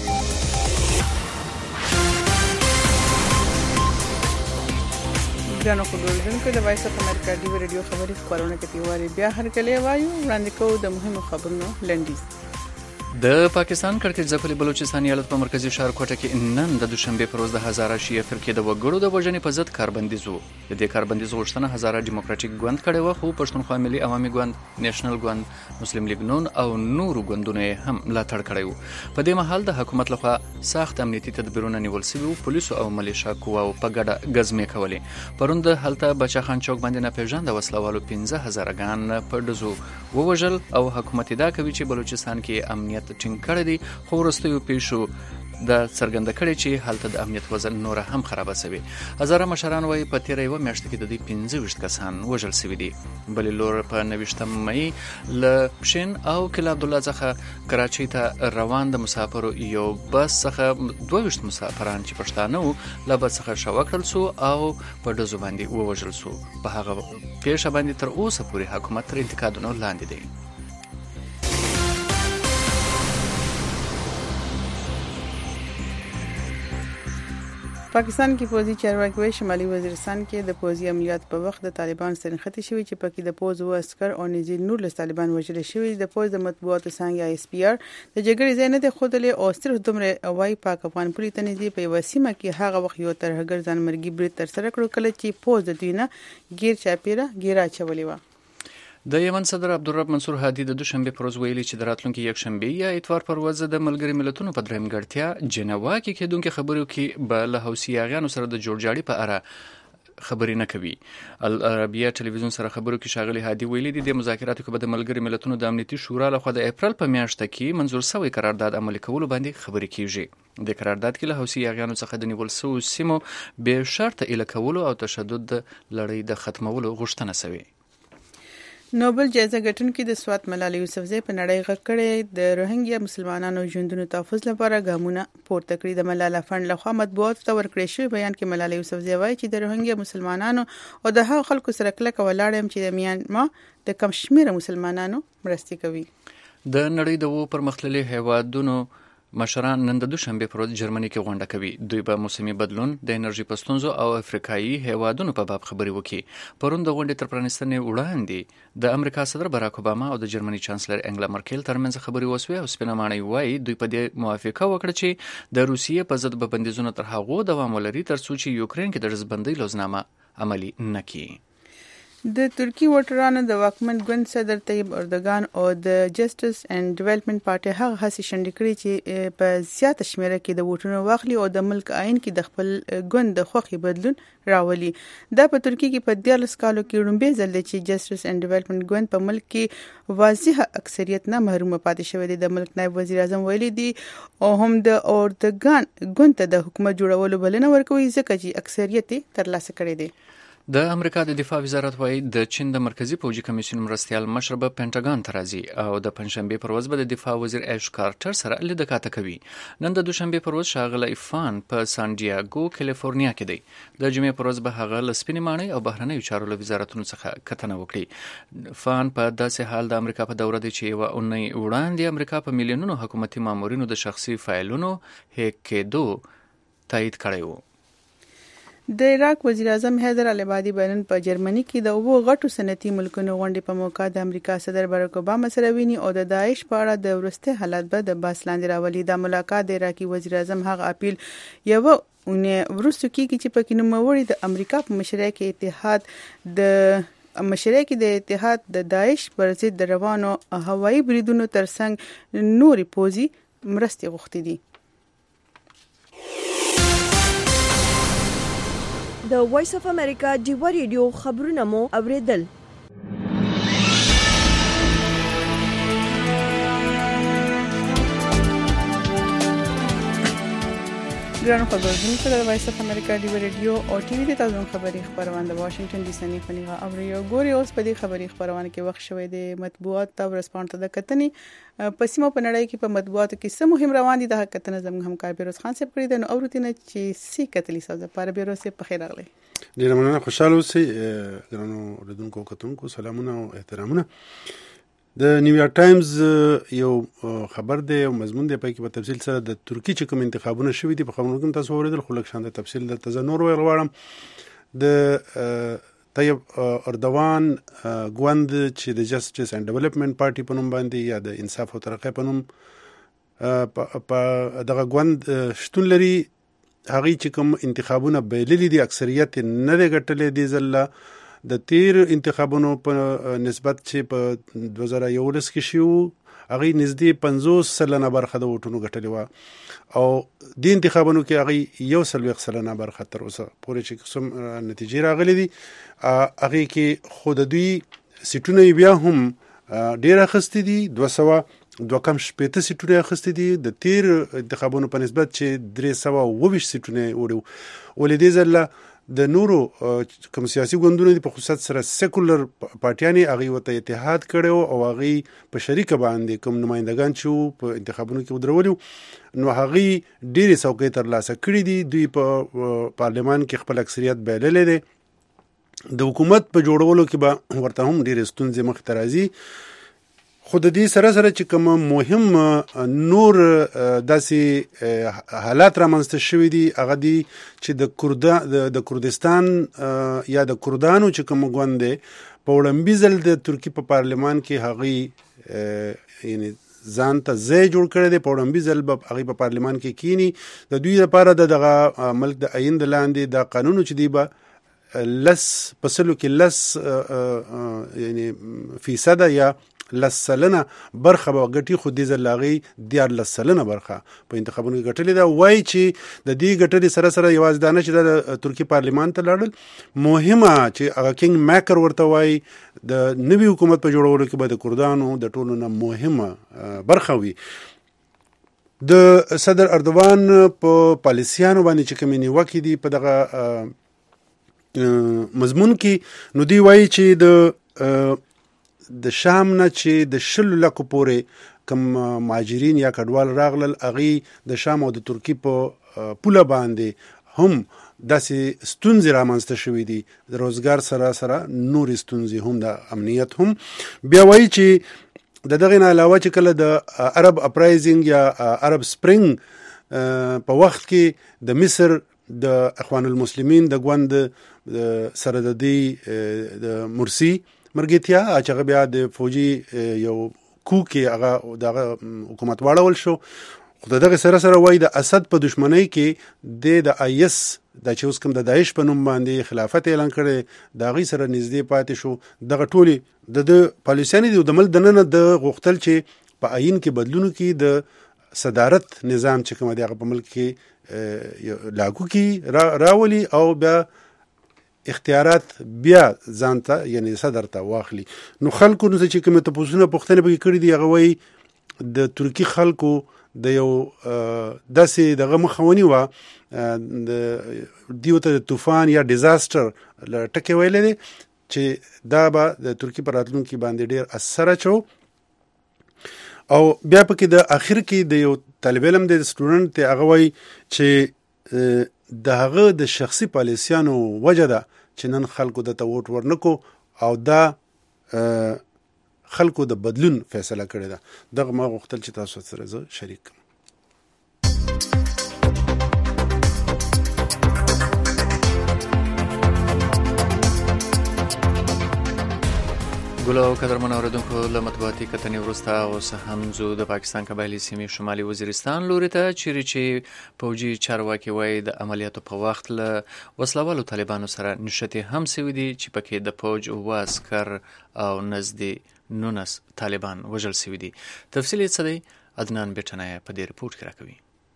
ګرانو خبرونکو د وایس اف امریکا ډیو ریډیو خبري خبرونه کوي واري بیا هر کله وایو وړاندې کوو د مهمو خبرونو لنډیز. د پاکستان کړکېچ ځپلي بلوچستان ایالت په مرکزی ښار کوټه کې نن د دوشنبه پر ورځ د هزاره شیعه فرقې د وګړو د وژنې په ضد کاربندیز وو. د دې کاربندیز غوښتنه هزاره ډیموکراټیک ګوند کړې وه، خو پښتونخوا ملي عوامي ګوند، نېشنل ګوند، مسلم لیګ نون او نورو ګوندونو هم ملاتړ کړی وو. په دې مهال د حکومت لخوا سخت امنیتي تدبیرونه نیول شوي وو. پولیسو او ملیشا قواو په ګډه ګزمې کولې. پرون د هلته بچا خان چوک باندې ناپېژانده وسلوالو پنځه هزاره ګان په ډزو ووژل او حکومت دا کوي چې بلوچستان کې امنیت ټینګ کړی دی، خو وروستیو پیښو د څرګنده کړي چې هلته د امنیت وضع نور هم خرابه شوې. هزاره مشران وایي په تیره یوه میاشت کې د دوی پنځه ویشت کسان وژل شوي دي. بلې لور په نویشتم مۍ له پښین او کلا عبدالله څخه کراچۍ ته روان د مسافرو یو بس څخه دوه ویشت مسافران چې پښتانه وو له بس څخه شوه کړل سو او په ډزو باندې ووژل سو. په هغه پیښه باندې تر اوسه پورې حکومت تر انتقادونو لاندې دی. پاکستان کې پوځي چارواکي وایي شمالي وزیرستان کې د پوځي عملیات په وخت د طالبان سرنختی شوی چې پکې د پوځ او عسكر او نزيد نور له طالبان وژل شوی. د پوځ د مطبوعاتو څنګه آی اس پی آر د جګړې ځای نه د خودلې او صرف دومره وایي پاک افغان پولیس ته نږدې په وسیمه کې هغه وخت یو ترهګر ځان مرګي برید تر سره کړو کله چې پوځ د دوی نه غیر چاپیره ګیرا چولې و. د یمن صدر عبدالرب منصور هادي د دوشنبه پر ورځ ویلي چې د راتلونکي یکشنبه یا اتوار پر ورځ د ملګري ملتونو په دریم ګړتیا جنوا کې کېدونکو خبرو کې به له حوثیانو سره د جوړجاړي په اړه خبرې نه کوي. العربیه ټلویزیون سره خبرو کې شاغلي هادي ویلي دي د مذاکراتو کې به د ملګري ملتونو د امنیتي شورا لخوا د اپریل په میاشت کې منظور شوی قرارداد عملي کولو باندې خبرې کیږي. د قرارداد کې له حوثیانو څخه د نیول شویو سیمو به شرط اله کولو او تشدد لړۍ د ختمولو غوښتنه شوې. نوبل جایزه ګټونکې د سوات ملالۍ یوسفزۍ په نړۍ غږ کړی د روهینګیا مسلمانانو ژوندونو تحفظ لپاره ګامونه پورته کړي. د ملاله فند لخوا مطبوعاتو ته ورکړی شوی بیان کې ملالۍ یوسفزۍ وایي چې د روهینګیا مسلمانانو او د هغو خلکو سره کلکه ولاړ یم چې د میانمار د کم شمېره مسلمانانو مرستې کوي. د نړۍ د وو پرمختللي هیوادونو مشران نن د دوشنبه پر ورځ جرمني کې غونډه کوي. دوی به موسمي بدلون، د انرژي په ستونزو او افریقایي هیوادونو په باب خبرې وکړي. پرون د غونډې تر پرانیستنې وړاندې د امریکا صدر باراک اوباما او د جرمني چانسلر انګلا مرکل ترمنځ خبرې وسوې او سپینه ماڼۍ وایي دوی په دې موافقه وکړه چې د روسیې په ضد به بندیزونه تر هغو دوام ولري تر څو چې یوکرين کې د رزبندۍ لوزنامه عملي نه کړي. د ترکی ووټرانو د واکمن ګوند صدر طیب اردوغان او د جسټس اینڈ ډیولپمنٹ پارټي هغه هڅې شنډې کړې چې په زیاته شمیره کې د ووټونو واخلي او د ملک آئین کې د خپل ګوند د خوخي بدلون راولي. دا په ترکی کې په دیارلس کالو کې لومړی ځل دی چې جسټس اینڈ ډیولپمنٹ ګوند په ملک کې واضح اکثریت نه محروم پاتې شوی دی. د ملک نائب وزیر اعظم ویلي دی او هم د اردوغان ګوند ته د حکومت جوړولو بلنه ورکوي ځکه چې اکثریت ترلاسه کړی دی. د امریکا د دفاع وزارت وایي د چین د مرکزی پوځي کمیسیون مرستیال مشر به پینټاګان ته راځي او د پنځشنبه پر ورځ به د دفاع وزیر ایش کارټر سره لیدکاته کوي. نن د دوشنبه پر ورځ شاغله ایفان په سان ډیاګو کالیفورنیا کې دی. د جمعې پر ورځ به هغه لسپینې ماڼۍ او بهرنیو چارو له وزارتونو څخه کتنه وکړي. فان په داسې حال د امریکا په دوره دی چې یوه اونۍ وړاندې امریکا په میلیونونو حکومتي مامورینو د شخصي فایلونو هیک کېدو تایید کړی و. د عراق وزیر اعظم حیدر العبادي بنن په جرمني کې د اوو غټو صنعتي ملکونو غونډې په موقع د امریکا صدر باراک اوباما سره ویني او د داعش په اړه د ورسته حالات به د باس لاندې راولي. د ملاقات د عراقي وزیر اعظم هغه اپیل یو ونه ورسته کېږي چې په کې نوموړي د امریکا په مشرۍ کې اتحاد د مشرۍ کې د اتحاد د داعش پر ضد د روانو هوایي بریدونو ترڅنګ نوري پوزي مرستې غوښتي دي. د وایس اف امریکا ډیوا ریډیو خبرونه مو اوریدل. ګرانو خبرونه د وایس اف امریکا ډیوا ریډیو او ټي وي د تاسو خبري خبرونه د واشنگټن ډي سي نه فنیغه اوریو ګوري اوس په دې خبري خبرونه کې وخت شوی د مطبوعات او رسپانټ د کتنې په سیمه په نړۍ کې په مطبوعاتو کې څه مهم روان دي د کتنې زموږ همکار بیروز خان صاحب کړی د نو اورتنه چې سی کتلی ساده پر بیروز په خیر راغلی. ډیر مننه خوشاله اوسئ ګرانو اوریدونکو کتونکو سلامونه او احترامونه. د نیویارک ټایمز یو خبر دی او مضمون دی په کې په تفصیل سره د ترکی چې کوم انتخابونه شوي دي په خبرونو کې تاسو اوریدل خو لږ شان د تفصیل د تزنور ویل غواړم. د طیب اردوان ګوند چې د جسټس اینڈ ډیولپمنٹ پارټي په نوم باندې یا د انصاف او ترقی په نوم په دغه ګوند شتون لري هغه چې کوم انتخابونه بیللي دي اکثریت نه دی ګټلې دي ځله د تیر انتخابونو په نسبت چې په دوه زره یولس کې شو هغه نږدې پنځوس سلنه برخه د ووټونو ګټلې و او د انتخابونو کې هغه یو سلويخ سلنه برخه تر اوسه پورې چې کوم نتیجې راغلي دي هغه کې خود دوی سیټونه بیا هم ډیر اخستې دي دوه سوه دوه کم شپېته سیټونه اخستې دي د تیر انتخابونو په نسبت چې درې سوه اووه ویشت سیټونه وړو ولې دې ځله د نورو کوم سیاسي ګوندونو په خصوصت سره سیکولر پارټیانې هغه وته اتحاد کړو او هغه په شریک باندې کوم نمائندگان چې په انتخابونو کې ودرولو نو هغه ډېری څوکۍ تر لاسه کړې دي دوی په پارلمان کې خپل اکثریت بایللې دي د حکومت په جوړولو کې به ورته هم ډېرې ستونزې مخ ته راځي. خو د دې سره سره چې کوم مهم نور داسې حالات رامنځته شوي دي هغه دي چې د کوردا د کردستان یا د کردانو چې کوم ګوند دی په وړاندې ځل د ترکی په پارلمان کې هغه یعنی ځان ته ځای جوړ کړی دی په وړاندې ځل به هغه په پارلمان کې کینی د دوی لپاره د دغه ملک د عین د لاندې د قانون چې دی به لس پسلو کې لس یعنی فیصد یا لس سلنه برخه به ګټي خو دې ځلاغي دیار لس سلنه برخه په انتخابونو کې ګټلې ده وای چې د دې ګټلې سره سره یوازې دانه چې د ترکی پارلمان ته لاړل مهمه چې هغه کینګ میکر ورته وای د نوي حکومت په جوړولو کې به د کردانو د ټولو نه مهمه برخه وي. د صدر اردوان په پالیسیانو باندې چې کومې نیوکې دي په دغه مضمون کې نو دی وای چې د د شام نه چې د شلو لکو پورې کم مهاجرین یا کډوال راغلل هغه د شام او د ترکی په پوله باندې هم داسې ستونزې رامنځته شوې دي د روزګار سره سره نور ستونزې هم د امنیت هم بیا وایي چې د دغه نه علاوه چې کله د عرب اپرایزینګ یا عرب سپرینګ په وخت کې د مصر د اخوان المسلمین د ګوند سره د دې د مرسی مرګتیا چې هغه بیا د فوجي یو کوکي هغه د حکومت واړول شو خو دغه سره سره وای د اسد په دشمنی کې د د آیس د چې اوس کوم د داعش په نوم باندې خلافت اعلان کړي دا غي سره نږدې پاتې شو دغه ټولي د پالیسیانو د مل دننه د غوښتل چې په عین کې بدلونو کې د صدارت نظام چې کوم دغه په ملک کې لاګو کی را راولي او بیا اختیارات بیا ځانته یعنی صدر ته واخلي. نو خلکو نو چې کومه تاسو پوښتنه به کړی دی هغه وای د ترکی خلکو د یو داسې دغه مخاوني و د دیوته د طوفان یا ډیزاستر لټکه ویلې دي چې دا به د ترکی پر راتلونکي باندې ډیر اثر اچو او بیا پکې د اخر کې د یو طالب علم د سټوډنټ ته هغه وای چې د هغه د شخصي پالیسیانو وجه ده چې نن خلکو د ته ووټ ورنکو او دا خلکو د بدلون فیصله کړې ده دغه ما غوښتل چې تاسو سره زه شریک کړم. ګلو قدرمن اوریدونکو له مطبوعاتي کتنې وروسته اوس هم ځو د پاکستان قبایلي سیمې شمالي وزیرستان لوري ته چیرې چې پوجي چارواکي وایي د عملیاتو په وخت له وسلوالو طالبانو سره نښتې هم سوي دي چې پکې د پوج اووه عسکر او نزدې نولس طالبان وژل سوي دي. تفصیل یې څه دی؟ عدنان بیټنایه په دې رپورټ کې راکوي.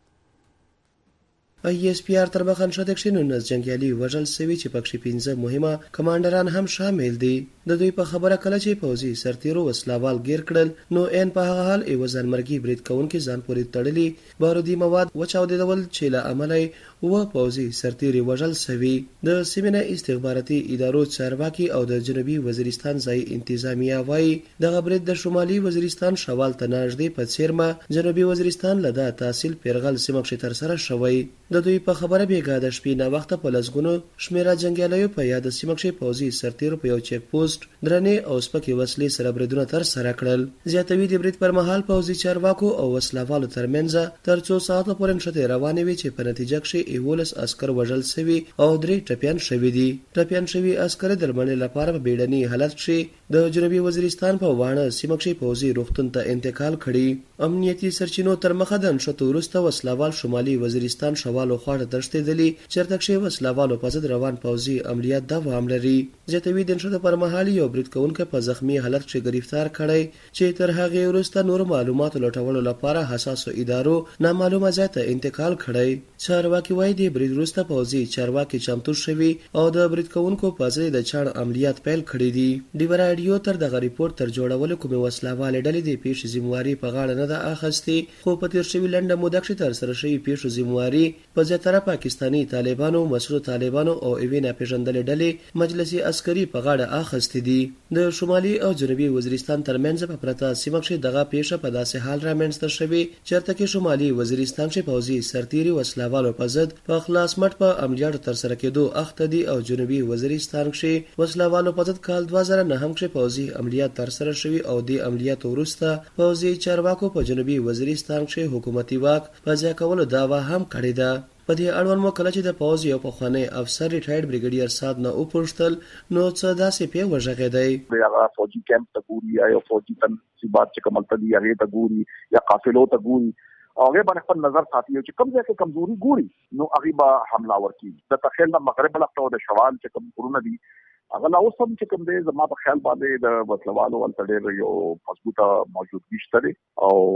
ای اس پی آر تر مخه نشته کې نولس جنگیالي وژل سوي چې پکې پنځه مهمه کمانډران هم شامل دي. د دوی په خبره کله چې پوځي سرتیرو وسلوال گیر کړل نو ان په هغه حال ایو ځانمرګي برید کوونکي ځان پورې تړلي بارودي مواد وچاودېدل چې له امله و پوځي سرتیري وژل سوي. د سیمه استخباراتي ادارو چارواکي او د جنوبي وزیرستان ځای انتظامیه وایي دغه برید د شمالي وزیرستان شوال ته نږدې په څیرمه جنوبي وزیرستان لدا تحصیل پیرغل سیمه کې تر سره شوی. د دوی په خبره بیګا د شپې نه وخت په لسګونو شمیره جنگیالیو په یاد سیمه کې پوځي سرتیرو په یو چیک پوسټ درنې او سپکې وسلې سره بریدونه تر سره کړل. زیاتوي د برید پر مهال پوځي چارواکو او وسلوالو ترمنځ تر څو ساعته پورې نشته روانې وي چې په نتیجه کې ایولس عسكر وژل شوي او درې ټپيان شوي دي. ټپيان شوي عسكر درملنې لپاره په بیړني حالت کې د جنوبي وزیرستان په وانه سیمه کې پوځي روغتون ته انتقال کړي. امنیتي سرچینو تر مخه د نشته وروسته وسلوال شمالي وزیرستان شوالو خواړه ترشتېدلي چیرته چې وسلوالو په ضد روان پوځي عملیات دوام لري. زیاتوي د نشته پر مهال یو برید کوونکی په زخمی حالت کې گرفتار کړی چې تر هغه وروسته نور معلومات لټولو لپاره حساسو ادارو نامعلومه ځای ته انتقال کړی. چارواکي وایي د برید وروسته پوځي چارواکي چمتو شوي او د برید کوونکو په ځای د چاڼ عملیات پیل کړي دي. ډیو رادیو تر دغه ریپورت تر جوړولو کومې وسلوالې ډلې د پیښې ذمہواري په غاړه نه ده اخیستې خو په تیر شوي لنډه موده کې تر سره شوي پیښو ذمہواري په زیاتره پاکستاني طالبانو مسعود طالبانو او ایوینا پیژندلې ډلې مجلسي عسکري په غاړه اخیستې دي. د شمالي او جنوبي وزیرستان ترمنځ په پرته سیمه کې دغه پیښه په داسې حال رامنځته شوې چېرته کې شمالي وزیرستان کې پوځي سرتیري وسلوالو په ضد په خلاص مټ په عملیاتو تر سره کېدو اخته دي او جنوبي وزیرستان کې وسلوالو په ضد کال دوه زره نه هم کې پوځي عملیات تر سره شوي او د عملیاتو وروسته پوځي چارواکو په جنوبي وزیرستان کې حکومتي واک په ځای کولو دعوا هم کړې ده. په دې اړوند مو کله چې د پوځ یو پخوانی افسر ریټایرډ بریګیډیر سعد نه وپوښتل نو څه داسې پې وژغېدی. هغه فوجي کیمپ ته ګوري یا فوجي تنصیبات چې کوم تل دي هغه ته ګوري یا قافلو ته ګوري او هغه باندې خپل نظر ساتي چې کوم ځای کې کمزوري ګوري نو هغه به حمله ورکړي. د تخیل نه مغرب لخته د شوال چې کوم کورونه دي هغه لا اوس هم چې کوم دی زما په خیال باندې د وسلوالو ولته ډېر یو مضبوطه موجودګي شته دی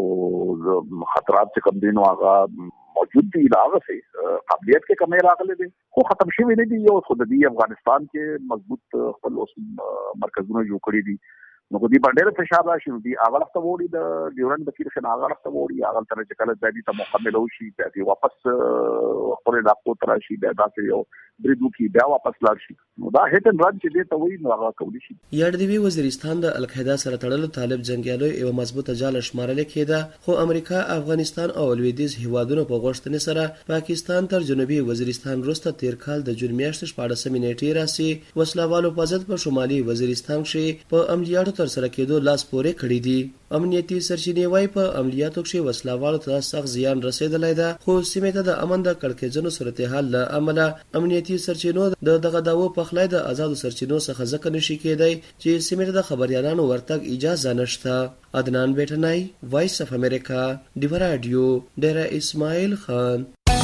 او خطرات چې کوم دي نو هغه موجود دي. هغه څه قابلیت کې کمی راغلی دی خو ختم شوی نه دي. یو خو د دې افغانستان کې مضبوط خپل اوس مرکزونه جوړ کړي دي نو کو دې باندې فشار راشي دي هغه وخت ووري د ډیورن بکیر خنا هغه وخت ووري هغه تر چې کله ځای ته مکمل وشي بیا دې واپس خپل علاقو ته راشي بیا داسې یو بریدو کې بیا واپس لاړ شي نو دا هټ ان رن چې دې ته وایي نو هغه کولی شي. یاردوی وزیرستان د القاعده سره تړلو طالب جنگیالو یو مضبوطه جال شمارل کېده خو امریکا افغانستان او لویدیز هیوادونو په غوښتنې سره پاکستان تر جنوبي وزیرستان وروسته تیر کال د جون میاشتې شپاړسمې نیټې راسي وسلوالو په ضد په شمالي وزیرستان کې په عملیاتو تر سره کېدو لاس پورې کړی دي. امنیتي سرچینې وايي په عملیاتو کې وسلوالو ته سخت زیان رسیدلی ده خو سیمې ته د امن د کړکېچونو صورتحال له امله امنیتي سرچینو د دغه داوو په خلای د آزادو سرچینو څخه ځکه نشي کېدی چې سیمې ته د خبريالانو ورتګ اجازه نشته. عدنان بیٹنای وایس اف امریکا ډیو رادیو ډیره اسماعیل خان.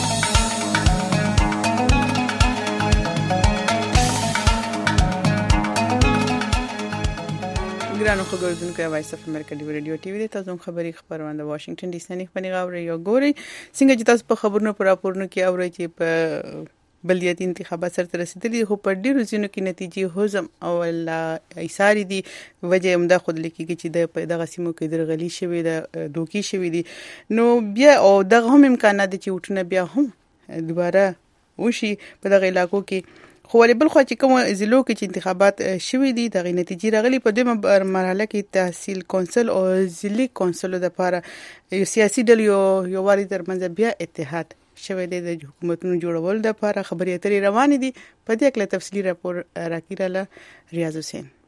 ګرانو خبرونه وایس اف امریکا دی رادیو ټي وی د تاسو خبري خبرونه واشنگټن ډي سي نه پنی غوړي یو ګوري څنګه چې تاسو په خبرونو پر راپورونو کې اورئ چې په بلدیاتي انتخابات سره رسیدلي خو په ډیرو ځینو کې نتیجې هضم او ایثار دي وجه هم دا خود لیکيږي چې د دغه سیمو کې درغلي شوی د دوکي شوی دي نو بیا او دغه هم امکانات دي چې وټونه بیا هم دوباره وشي په دغه علاقو کې خو بل خو چې کوم ضلعو کې چې انتخابات شوي دي دغه نتیجې راغلي په دویمه مرحله کې تحصیل کونسل او ضلعي کونسل لپاره یو سیاسي ډلې یو یو واري ترمنځ بیا اتحاد شوی دی د حکومتونو جوړول لپاره خبرې اترې روانې دي. په دې کې تفصیلي راپور راکړه ریاض حسین.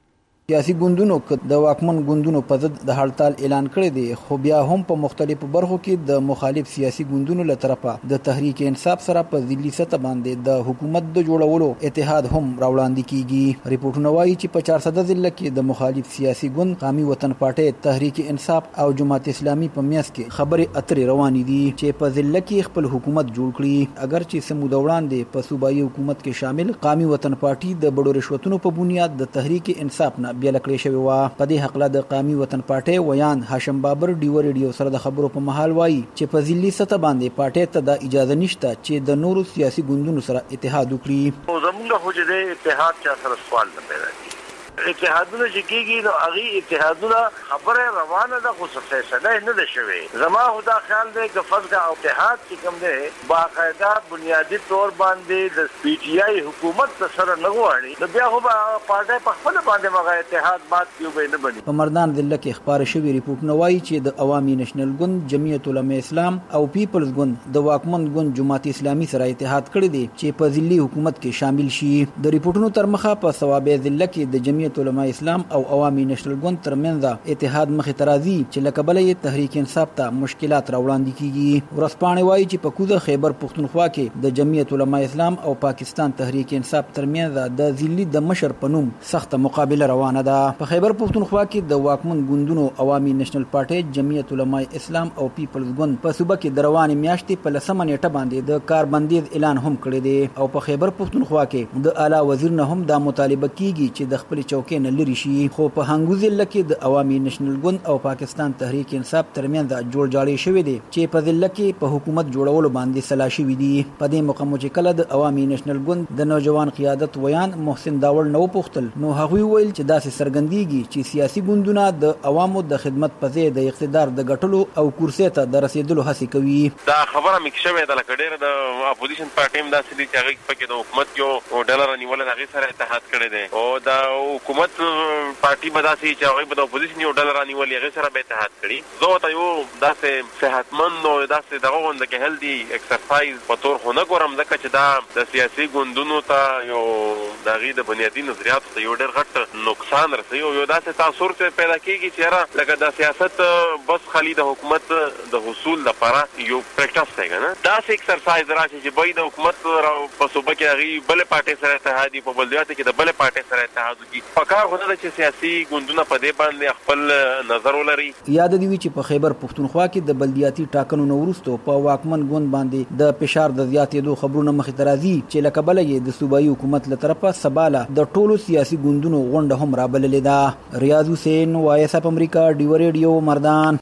سیاسي ګوندونو د واکمن ګوندونو په ضد د هړتال اعلان کړی دی، خو بیا هم په مختلفو برخو کې د مخالف سیاسي ګوندونو له طرفه د تحریک انصاف سره په ضلعي سطح باندې د حکومت د جوړولو اتحاد هم راوړاندې کیږي. ریپورتونه وایي چې په چهارصد ضلع کې د مخالف سیاسي ګوند قومي وطن پارټي، تحریک انصاف او جماعت اسلامي په میاس کې خبرې اترې روانې دي چې په ضلع کې خپل حکومت جوړ کړي. اگر چې سمود وړاندې په صوبایي حکومت کې شامل قومي وطن پارټي د بډو رشوتونو په بنیاد د تحریک انصاف نه بیل کړی شوی و. په دې حق له د قومي وطن پارټي ویان هاشم بابر ډیو ریډیو سره د خبرو په محل وایي چې په ضلعي سطح باندې پارټي ته د اجازه نشته چې د نورو سیاسي ګوندونو سره اتحاد وکړي. زموږ خو دې اتحاد چا سره سوال نه پیدا کیږي. اتحادونه چې کېږي نو هغه اتحادونه خبره روانه ده، خو څه فیصله نه ده شوې. زما خدا خیال دی که فرض کا اتحاد چې کوم دی باقاعده بنیادی طور باندې د پی ټی آی حکومت سره نه غواړي، نو بیا خو پارټي په خپل باندې مغه اتحاد بات کیو به نه بني. په مردان ضلع کې خبر شوی ریپورتونه وایي چې د عوامي نېشنل ګوند، جمعیت العلماء اسلام او پیپلز ګوند د واکمن ګوند جماعت اسلامي سره اتحاد کړی دی چې په ضلعي حکومت کې شامل شي. د ریپورتونو تر مخه په ثوابه ضلع کې د جمعیت علماء اسلام او عوامي نېشنل ګوند ترمنځ اتحاد مخې ته راځي چې له کبله یې تحریک انصاف ته مشکلات راوړاندې کیږي. ورځپاڼې وایي چې په کوزه خیبر پښتونخوا کې د جمعیت علماء اسلام او پاکستان تحریک انصاف ترمنځ د ضلعي د مشر په نوم سخت مقابله روانه ده. په خیبر پښتونخوا کې د واکمن ګوندونو عوامي نېشنل پارټي، جمعیت علماء اسلام او پیپلز ګوند په صوبه کې د روانې میاشتې په لسمه نیټه باندې د کاربندیز اعلان هم کړی دی او په خیبر پښتونخوا کې د اعلی وزیر نه هم دا مطالبه کیږي چې د خپل چوکۍ نه لري شي. خو په هنګو ضلع کې د عوامي نېشنل ګوند او پاکستان تحریک انصاف ترمنځ جوړ جاړی شوی دی چې په ضلع کې په حکومت جوړولو باندې سلا شوی دی. په دې موقع مو چې کله د عوامي نېشنل ګوند د نوجوان قیادت ویان محسن داول نو پوښتل، نو هغوی ویل چې داسې څرګندېږي چې سیاسي ګوندونه د عوامو د خدمت په ځای د اقتدار د ګټلو او کرسۍ ته د رسیدلو هڅې کوي. دا خبره مې شوې ده لکه ډېر د اپوزیشن پارټي هم داسې دي چې هغه پکې د حکومت یو ډالر نیول هغه سره اتحاد کړی دی او د حکومت پارټي به داسې چې هغه به د اپوزیشن یو ډالر نیول هغه سره به اتحاد کړي. زه ته یو داسې صحتمند او داسې دغه غونډه کې هلدي ایکسرسایز په تور خو نه ګورم، ځکه چې دا د سیاسي ګوندونو ته یو د هغې د بنیادي نظریاتو ته یو ډېر غټ نقصان رسوي او یو داسې تاثر پیدا کېږي چې یاره لکه د سیاست بس خالي د حکومت د حصول لپاره یو پریکټس دی که نه، داسې ایکسرسایز راشي چې بای د حکومت په صوبه کې هغې بلې پارټۍ سره اتحاد وي، په بلدیاتو کې د بلې پارټۍ سره اتحاد وکړي. پکار خو نه ده چې سیاسي ګوندونه په دې باندې خپل نظر ولري. یاد دې وي چې په خیبر پښتونخوا کې د بلدیاتي ټاکنو نه وروسته په واکمن ګوند باندې د فشار د زیاتېدو خبرونه مخې ته راځي چې له کبله یې د صوبایي حکومت له طرفه سباله د ټولو سیاسي ګوندونو غونډه هم رابللې ده. ریاض حسین، وایس اپ امریکا، ډیو ریډیو، مردان.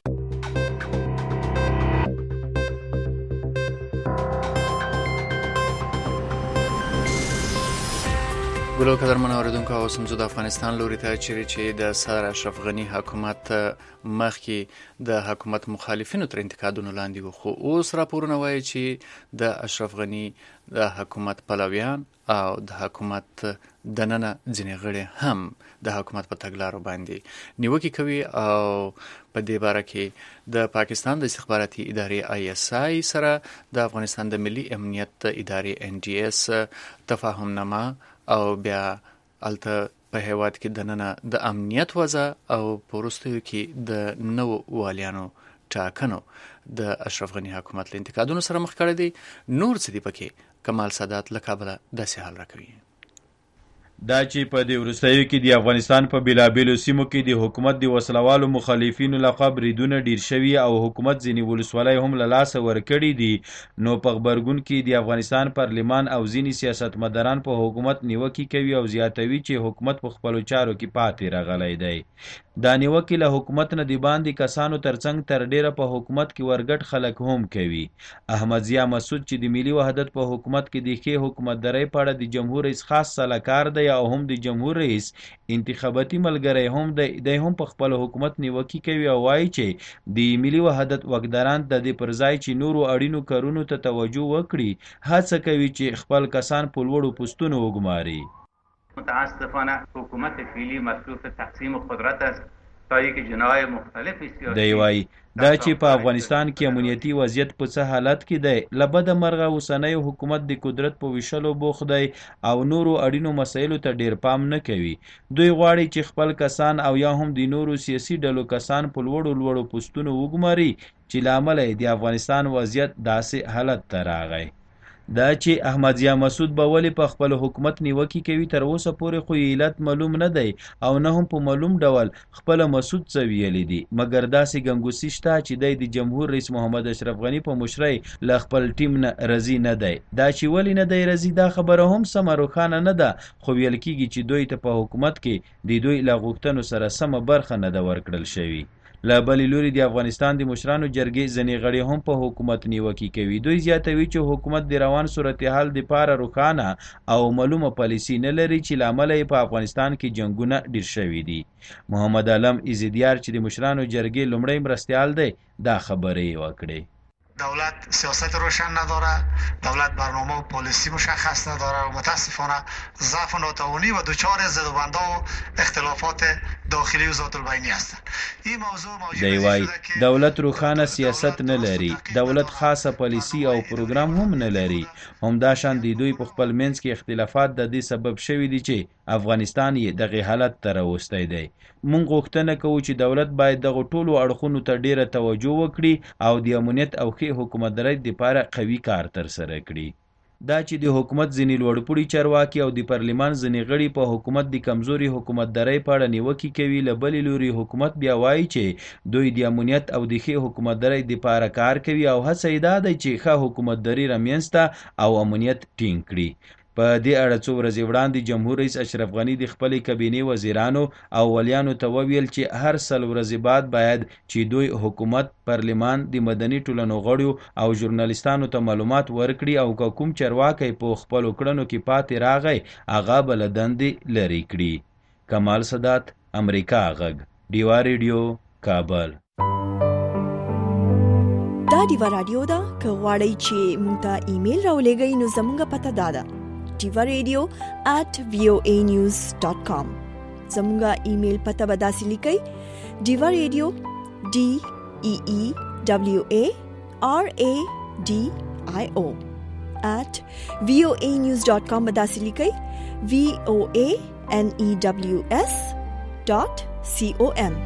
ګلو قدرمن اوریدونکو، او سمزو د افغانستان لوري ته چیرې چې د سر اشرف غنی حکومت مخکې د حکومت مخالفینو تر انتقادونو لاندې وو، خو اوس راپورونه وایي چې د اشرف غنی د حکومت پلویان او د حکومت دننه ځینې غړي هم د حکومت په تګلارو باندې نیوکې کوي او په دې باره کې د پاکستان د استخباراتي ادارې آی اس آی سره د افغانستان د ملي امنیت ادارې ان ډي اس تفاهم نامه او بیا الته په هیواد کې دننه د امنیت وضع او په وروستیو کې د نوو والیانو ټاکنو د اشرف غنی حکومت له انتقادونو سره مخ کړی دی. نور څه دي پکې؟ کمال سادات له کابله داسې حال راکوي. دا چې په دې وروستیو کې د افغانستان په بیلابیلو سیمو کې د حکومت د وسلوالو مخالفینو لخوا بریدونه ډیر شوي او حکومت ځینې ولسوالۍ هم له لاسه ورکړي دي. نو په غبرګون کې د افغانستان پارلمان او ځینې سیاستمداران په حکومت نیوکې کوي او زیاتوي چې حکومت په خپلو چارو کې پاتې راغلی دی. دا نیوکې له حکومت نه د باندې کسانو ترڅنګ تر ډیره په حکومت کې ورګټ خلک هم کوي. احمد ضیا مسعود چې د ملي وحدت په حکومت کې د ښې حکومتدارۍ په اړه د جمهور رئیس خاص سلاکار دی او هم د جمهور رئیس انتخاباتي ملګری هم دی، دی هم په خپل حکومت نیوکې کوي او وایي چې د ملي وحدت واکداران د دې پر ځای چې نورو اړینو کارونو ته توجه وکړي هڅه کوي چې خپل کسان په لوړو پوستونو وګماري. متاسفانه حکومت فعلی مصروف تقسیم قدرت است پای کې جنایي مختلف دی وایي دا چې په افغانستان کې امنیتي وضعیت په څه حالت کې دی له بده مرغه اوسنی حکومت د قدرت په ویشلو بوخت دی او نورو اړینو مسایلو ته ډیر پام نه کوي. دوی غواړي چې خپل کسان او یا هم د نورو سیاسي ډلو کسان په لوړو لوړو پوستونو وګماري چې له امله د افغانستان وضعیت داسې حالت ته راغی. دا چې احمد ضیاء مسعود به ولې په خپل حکومت نیوکې کوي تر اوسه پورې خو علت معلوم نه دی او نه هم په معلوم ډول خپل مسعود څه ویلي دي، مګر داسې ګنګوسي شته چې دی د جمهور رئیس محمد اشرف غني په مشرۍ له خپل ټیم نه راضي نه دی. دا چې ولې نه دی راضي دا خبره هم سمه روښانه نه ده، خو ویل کېږي چې دوی ته په حکومت کې د دوی له غوښتنو سره سمه برخه نه ده ورکړل شوې. له بلې لوري د افغانستان د مشرانو جرګې ځینې غړي هم په حکومت نیوکې کوي. دوی زیاتوي چې حکومت د روان صورتحال دپاره روښانه او معلومه پالیسي نه لري چې له امله یې په افغانستان کې جنګونه ډېر شوي دي. محمد علم ایزدیار چې د مشرانو جرګې لومړی مرستیال دی دا خبرې وکړې. دولت سیاست روشن نداره، دولت برنامه و پالیسی مشخص نداره و متاسفانه ضعف و ناتوانی و دچار زدوبنده و اختلافات داخلی و ذات البینی هستند. این موضوع دی وای دولت روښانه سیاست نه لري، دولت خاصه پالیسی او پروګرام هم نه لري. همداشان د دوی په خپل منځ کې اختلافات د دې سبب شوي دي چې افغانستان یې دغه حالت ته راوستی دی. مونږ غوښتنه کوو چې دولت باید دغه ټولو اړخونو ته ډیره توجه وکړي او د امنیت او ښې حکومتدارۍ دپاره قوي کار ترسره کړي. دا چې د حکومت ځینې لوړپوړي چارواکي او د پارلمان ځینې غړي په حکومت د کمزوري حکومتدارۍ په اړه نیوکې کوي، له بلې لوري حکومت بیا وایي چې دوی د امنیت او د ښې حکومتدارۍ دپاره کار کوي او هڅه یې دا دی چې ښه حکومتداري رامنځته او امنیت ټینګ کړي. په دې اړه څو ورځې وړاندې جمهور رئیس اشرف غني د خپلې کابینې وزیرانو او ولیانو ته وویل چې هر سل ورځې بعد باید چې دوی حکومت، پارلمان، د مدني ټولنو غړو او ژورنالیستانو ته معلومات ورکړي او که کوم چارواکی په خپلو کړنو کې پاتې راغی هغه به له دندې لرې کړي. کمال سادات، امریکا غږ، ډیوا ریډیو، کابل. دا ډیوا رادیو ده، که غواړئ چې مونږ ته ایمیل راولېږئ نو زموږ پته دا ده diva radio at voa news dot com. زموږه ایمیل پته به داسې لیکئ diva radio d e e w a r a d i o at voa news dot com به داسې لیکئ v o a n e w s dot com.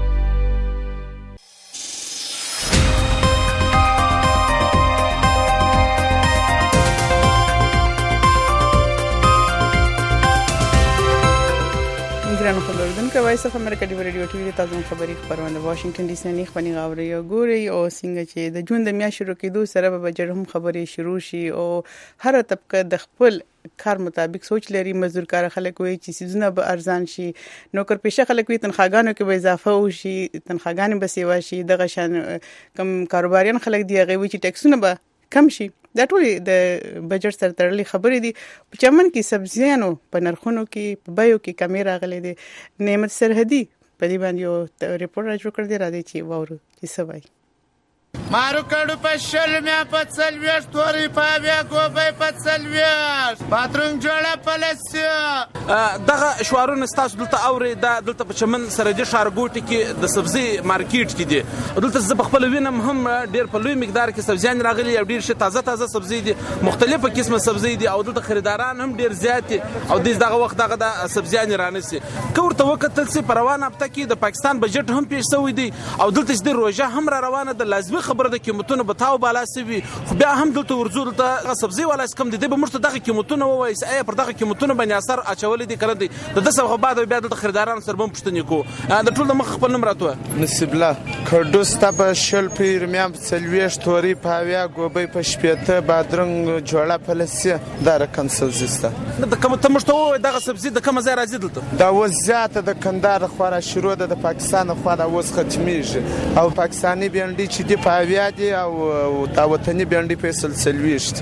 ګرانو خبردونکو وایس اف امریکا دی ریډیو ټي وی تاسو خبري خبرونه واشنگټن ډي سي نه خبري غوړي او ګوري او څنګه چې د جون د میاشتې شروع کېدو سره به بجر هم خبري شروع شي او هر طبقه د خپل کار مطابق سوچ لري. مزدور کار خلک وي چې سيزونه به ارزان شي، نوکر پیشه خلک وي تنخواګانو کې به اضافه وشي، تنخواګانې به سیوا شي، دغه شان کم کاروباریان خلک دی هغه وي چې ټیکسونه به کم شي. دا ټول د بجټ سره تړلې خبرې دي. په چمن کې سبزیانو په نرخونو کې په بایو کې کمی راغلي دي. نعمت سرحدي په دې باندې یو ریپورت راجو کړ دی را دي چې وورو چې سوای مارو کډو په شل میا په څلويش توري په بیا کوبه په څلويش پاترون جوړه پلسیا دغه شوارونه ستاسو دلته اوري دا دلته په چمن سره د شارګوټي کې د سبزي مارکیټ کې دي. دلته زه په خپل وینم هم ډیر په لوی مقدار کې سبزیان راغلي او ډیر شي تازه تازه سبزي دي، مختلفه قسمه سبزي دي او دلته خریداران هم ډیر زیات دي او دغه وخت دغه د سبزیان رانسي. کورته وکتل سي په روانه هفته کې د پاکستان بجټ هم پیښ شوی دی او دلته د روزه هم را روانه د لازمي خبره د قیمتونو به تاو بالا سوي، خو بیا هم دلته ورزو دلته سبزي والا کم دي به مرته دغه قیمتونه وایي چې پر دغه قیمتونو باندې اثر اچولې دي کړی دي. د دغه خو بعد بیا دلته خریداران سره هم پښتنې کو د ټول مخ خپل نمبر اتوه نصیب الله کډوس ته په شل پیر میام څلويش توري پاویا ګوبې په شپېته بادرنګ جوړه پلسیا دا رقم سبزي سته د کوم ته مشته دغه سبزي د کوم ځای راځي دلته دا وزیاته د کندهار خورا شروع ده د پاکستان خورا اوس ختمیږي او پاکستاني بینډي چې دی پاویا دي او تا وطني بینډي په سلسلويشت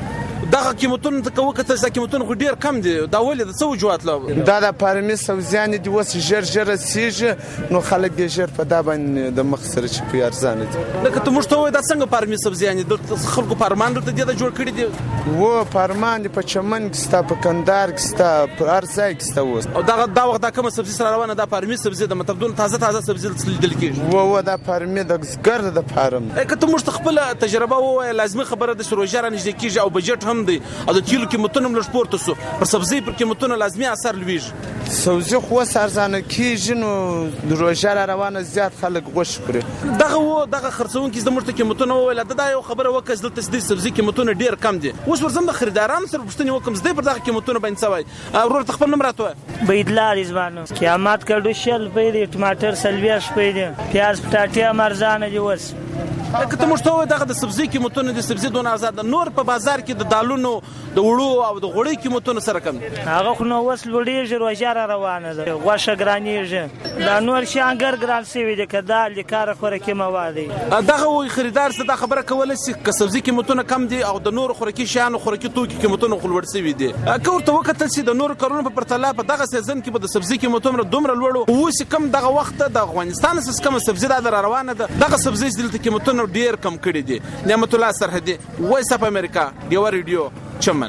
دغه قیمتونه ته وکړه چې قیمتونه خو ډیر کم دي دا ولې د څه وجوهات له دا د فارمي سبزیانې دي اوس ژر ژر رسیږي نو خلک یې ژر په دا باندې د مخ سره چې په ارزانه دي لکه ته موږ ته وایې دا څنګه فارمي سبزیانې د خلکو فارمان دلته دې جوړ کړي دي و فارمان په چمن کې ستا په کندهار کې ستا په هر ځای کې ستا اوس او دغه دا وخت دا کومه سبزي سره روانه دا فارمي سبزي د مطلب دون تازه تازه سبزي لیدل کېږي و و دا فارمي د ګرد د فارم که ته موږ ته خپل تجربه ووایې لازمي خبره د روژه را نږدې کېږي او بجټ هم دی او د تیلو قیمتونه هم لږ پورته سو پر سبزي پر قیمتونه لازمي اثر لویږي سبزي خو اوس ارزانه کېږي نو د روژه را روانه زیات خلک غوښې خوري دغه و دغه خرڅونکي زموږ ته قیمتونه وویل دا یو خبره وکړه دلته د سبزي قیمتونه ډېر کم دي اوس ورځم د خریدارانو سره پوښتنې وکړم زه پر دغه قیمتونه باندې څه وایي ورور ته خپل نوم راته وایه بېدلا رضوانو قیامت کډو شل روپۍ دي ټماټر څلوېښت روپۍ دي پیاز پټاټې هم ارزانه دي اوس که ته موږ ته وایې دغه د سبزي قیمتونه د سبزي دونه ازاد نور په بازار کې د دالونو د وړو او د غوړۍ قیمتونه سره کم دي هغه خو نو اوس لوړېږي روژه را روانه ده غوښه ګرانېږي دا نور شیان ګر ګران سوي دي که دال د کاره خوراکي مواد دي دغه وایي خریدار څه دا خبره کولی شي که سبزي قیمتونه کم دي او د نورو خوراکي شیانو خوراکي توکي قیمتونه خو لوړ سوي دي که ورته وکتل شي د نورو کارونو په پرتله په دغه سیزن کې به د سبزي قیمتونه دومره لوړ اوس کم دغه وخت د افغانستان څخه کومه سبزي دا را روانه ده دغه سبزي دلته قیمتونه ډېر کم کړي دي نعمت الله سرحدي وایس اف امریکا ډیو ریډیو چمن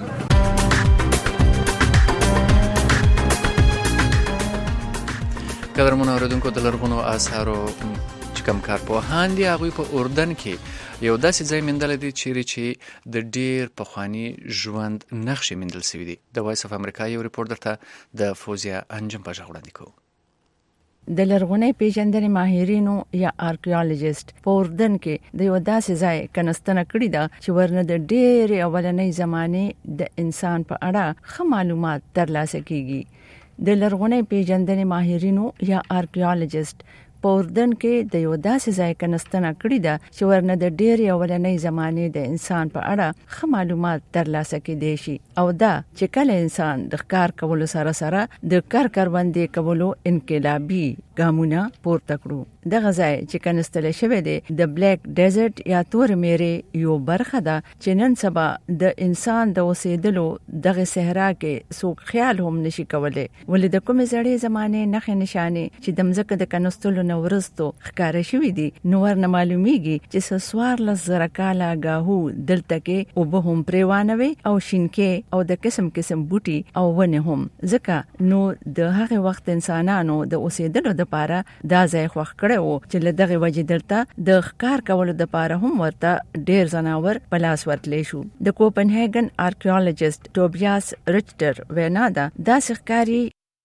قدرمن اوریدونکو د لرغونو آثارو چې کوم کارپوهان دي هغوی په اردن کې یو داسې ځای موندلی دی چیرې چې د ډېر پخواني ژوند نښې موندل سوي دي د وایس اف امریکا یو ریپورټ درته د فوزیه انجم په غږ وړاندې کوو د لرغونی پیژندنې ماهرینو یا آرکیالوجیست په اردن کې د یو داسې ځای کنستنه کړې ده چې ورنه د ډېرې اولنۍ زمانې د انسان په اړه ښه معلومات ترلاسه کیږي د لرغونی پیژندنې ماهرینو یا آرکیالوجیست په اردن کې د یو داسې ځای کنستنه کړې ده چې ورنه د ډېرې اولنۍ زمانې د انسان په اړه ښه معلومات ترلاسه کیدای شي او دا چې کله انسان د ښکار کولو سره سره د کار کروندې کولو انقلابي ګامونه پورته کړو دغه ځای چې کنستل شوی دی د بلیک ډیزرټ یا تور میرې یو برخه ده چې نن سبا د انسان د اوسېدلو دغه صحرا کې څوک خیال هم نشي کولای ولې د کومې زړې زمانې نښې نشانې چې د مځکه د کنستلو نه ورستو ښکاره شوي دي نو ورنه معلومیږي چې څوارلس زره کاله ګاهو دلته کې اوبه هم پرېوانه وي او شینکې او د قسم قسم بوټي او ونې هم ځکه نو د هغه وخت انسانانو د اوسېدلو دپاره دا ځای خوښ کړی و چې له دغه وجې دلته د ښکار کولو دپاره هم ورته ډېر ځناور په لاس ورتلی شو د کوپنهیګن آرکیالوجیست ټوبیاس ریچټر وینا ده داسې ښکاري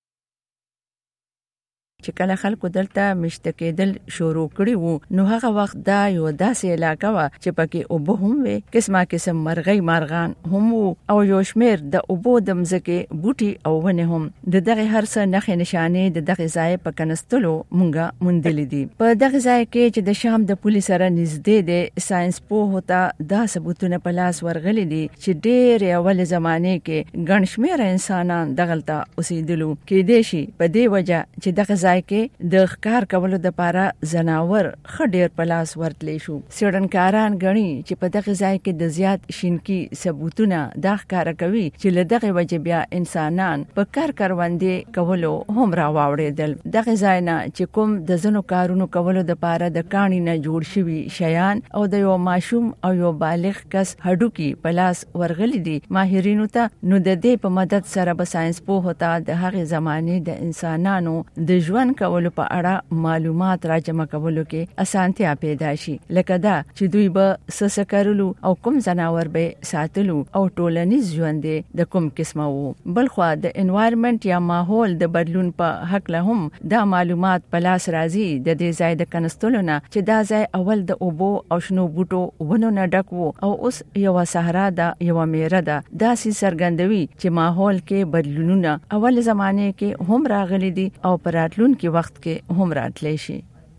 چې کله خلکو دلته مشته کېدل شروع کړي وو نو هغه وخت دا یو داسې علاقه وه چې پکې اوبه هم وي قسمه قسم مرغۍ مارغان هم وو او یو شمېر د اوبو د مځکې بوټي او ونې هم د دغه هر څه نښې نشانې د دغه ځای په کنستلو مونږه موندلې دي په دغه ځای کې چې د شام د پولې سره نږدې دی ساینس پوهو ته دا ثبوتونه په لاس ورغلي دي چې ډېرې اول زمانې کې ګڼ شمېره انسانان دغلته اوسېدلو کېدای شي په دې وجه چې دغه ځای کې د ښکار کولو دپاره ځناور ښه ډېر په لاس ورتلی شو څېړنکاران ګڼي چې په دغه ځای کې د زیات شینکي ثبوتونه دا ښکاره کوي چې له دغې وجې بیا انسانان په کار کروندې کولو هم راواوړېدل دغه ځای نه چې کوم د ځینو کارونو کولو دپاره د کاڼي نه جوړ شوي شیان او د یو ماشوم او یو بالغ کس هډوکي په لاس ورغلي دي ماهرینو ته نو د دې په مدد سره به ساینس پوهو ته د هغې زمانې د انسانانو د ژوند کولو په اړه معلومات راجمع کولو کې اسانتیا پیدا شي لکه دا چې دوی به څه څه کرلو او کوم ځناور به ساتلو او ټولنیز ژوند د کوم قسمه وو بلخوا د انوایرمنټ یا ماحول د بدلون په هکله هم دا معلومات په لاس راځي د دې ځای د کنستلو نه چې دا ځای اول د اوبو او شنو بوټو ونو نه ډک وو او اوس یوه صحرا ده یوه میره ده داسې څرګندوي چې ماحول کې بدلونونه اول زمانې کې هم راغلي دي او په راتلونکي کې وخت کې هم راتلی شي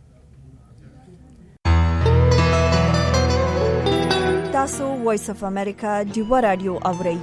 تاسو وایس اف امریکا ډیو رادیو اورئ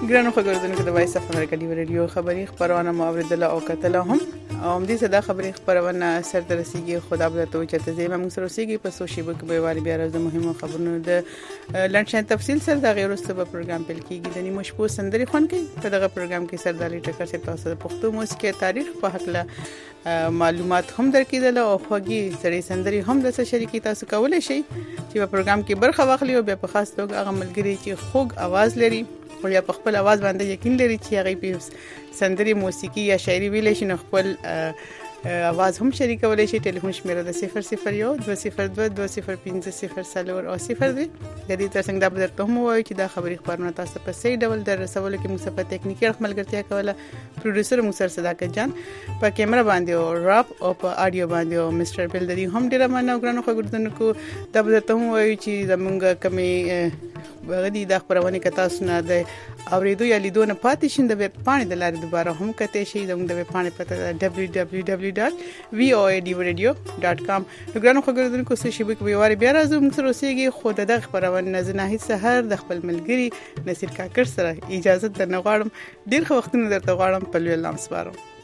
ګرانو خبرونه د وایس اف امریکا دی رادیو خبری خبرونه موریدله او کتله هم او دې صدا خبری خبرونه سر درسیږي خدا به ته چته زما موږ سره سیږي په سوشي بک به واری بیا راز مهمه خبرونه د لنډشن تفصیل سره د غیر واستو په پروګرام پیل کیږي د نیمه شپو سندري خون کوي په دغه پروګرام کې سرداري ټکر سره تاسو د پښتو موسیقي تاریخ په حق له معلومات هم درکېدل او خوږی سړي سندري هم د شریکي تاسو کولای شئ چې په پروګرام کې برخه واخلي او بیا په خاص توګه هغه ملګری چې خوږ आवाज لري او یا په خپل आवाज باندې یقین لري چې هغه په سندري موسیقي یا شاعري ویل شي نو خپل आवाज هم شریکولای شي. ټلیفون شمیره د صفر صفر یو دوه صفر دوه دوه صفر پنځه صفر څلور او صفر دی. د دې ترڅنګ د بدر ته مو وایي چې دا خبري خبرونه تاسو په صحیح ډول در رسولو کې موږ په ټیکنیکي ملګرتیا کوله. پروډوسر موږ سره صداقت جان په کیمرا باندې او راپ او په اډیو باندې او مستر بل د دې هم ډیره مننه ګرانو خبرونه د بدر ته مو وایي چې زمونږ کمی غدي د خبرونه کې تاسو نه د اوریدو یا لیدو نه پاتې شین د ویب پاڼې د لارې دوباره هم کته شي زموږ د ویب پاڼې پته دبليو دبليو دبليو ډاټ وی او ای ډی رادیو ډاټ کام. ګرانو خبرونه کو څه شي به ویواري بیا راځو موږ سره اوسېږي خو د خبرونه نه زنه هیڅ سحر د خپل ملګری نصیر کاکر سره اجازه درنه غواړم. ډیر وختونه درته غواړم په لوی لام سپارم.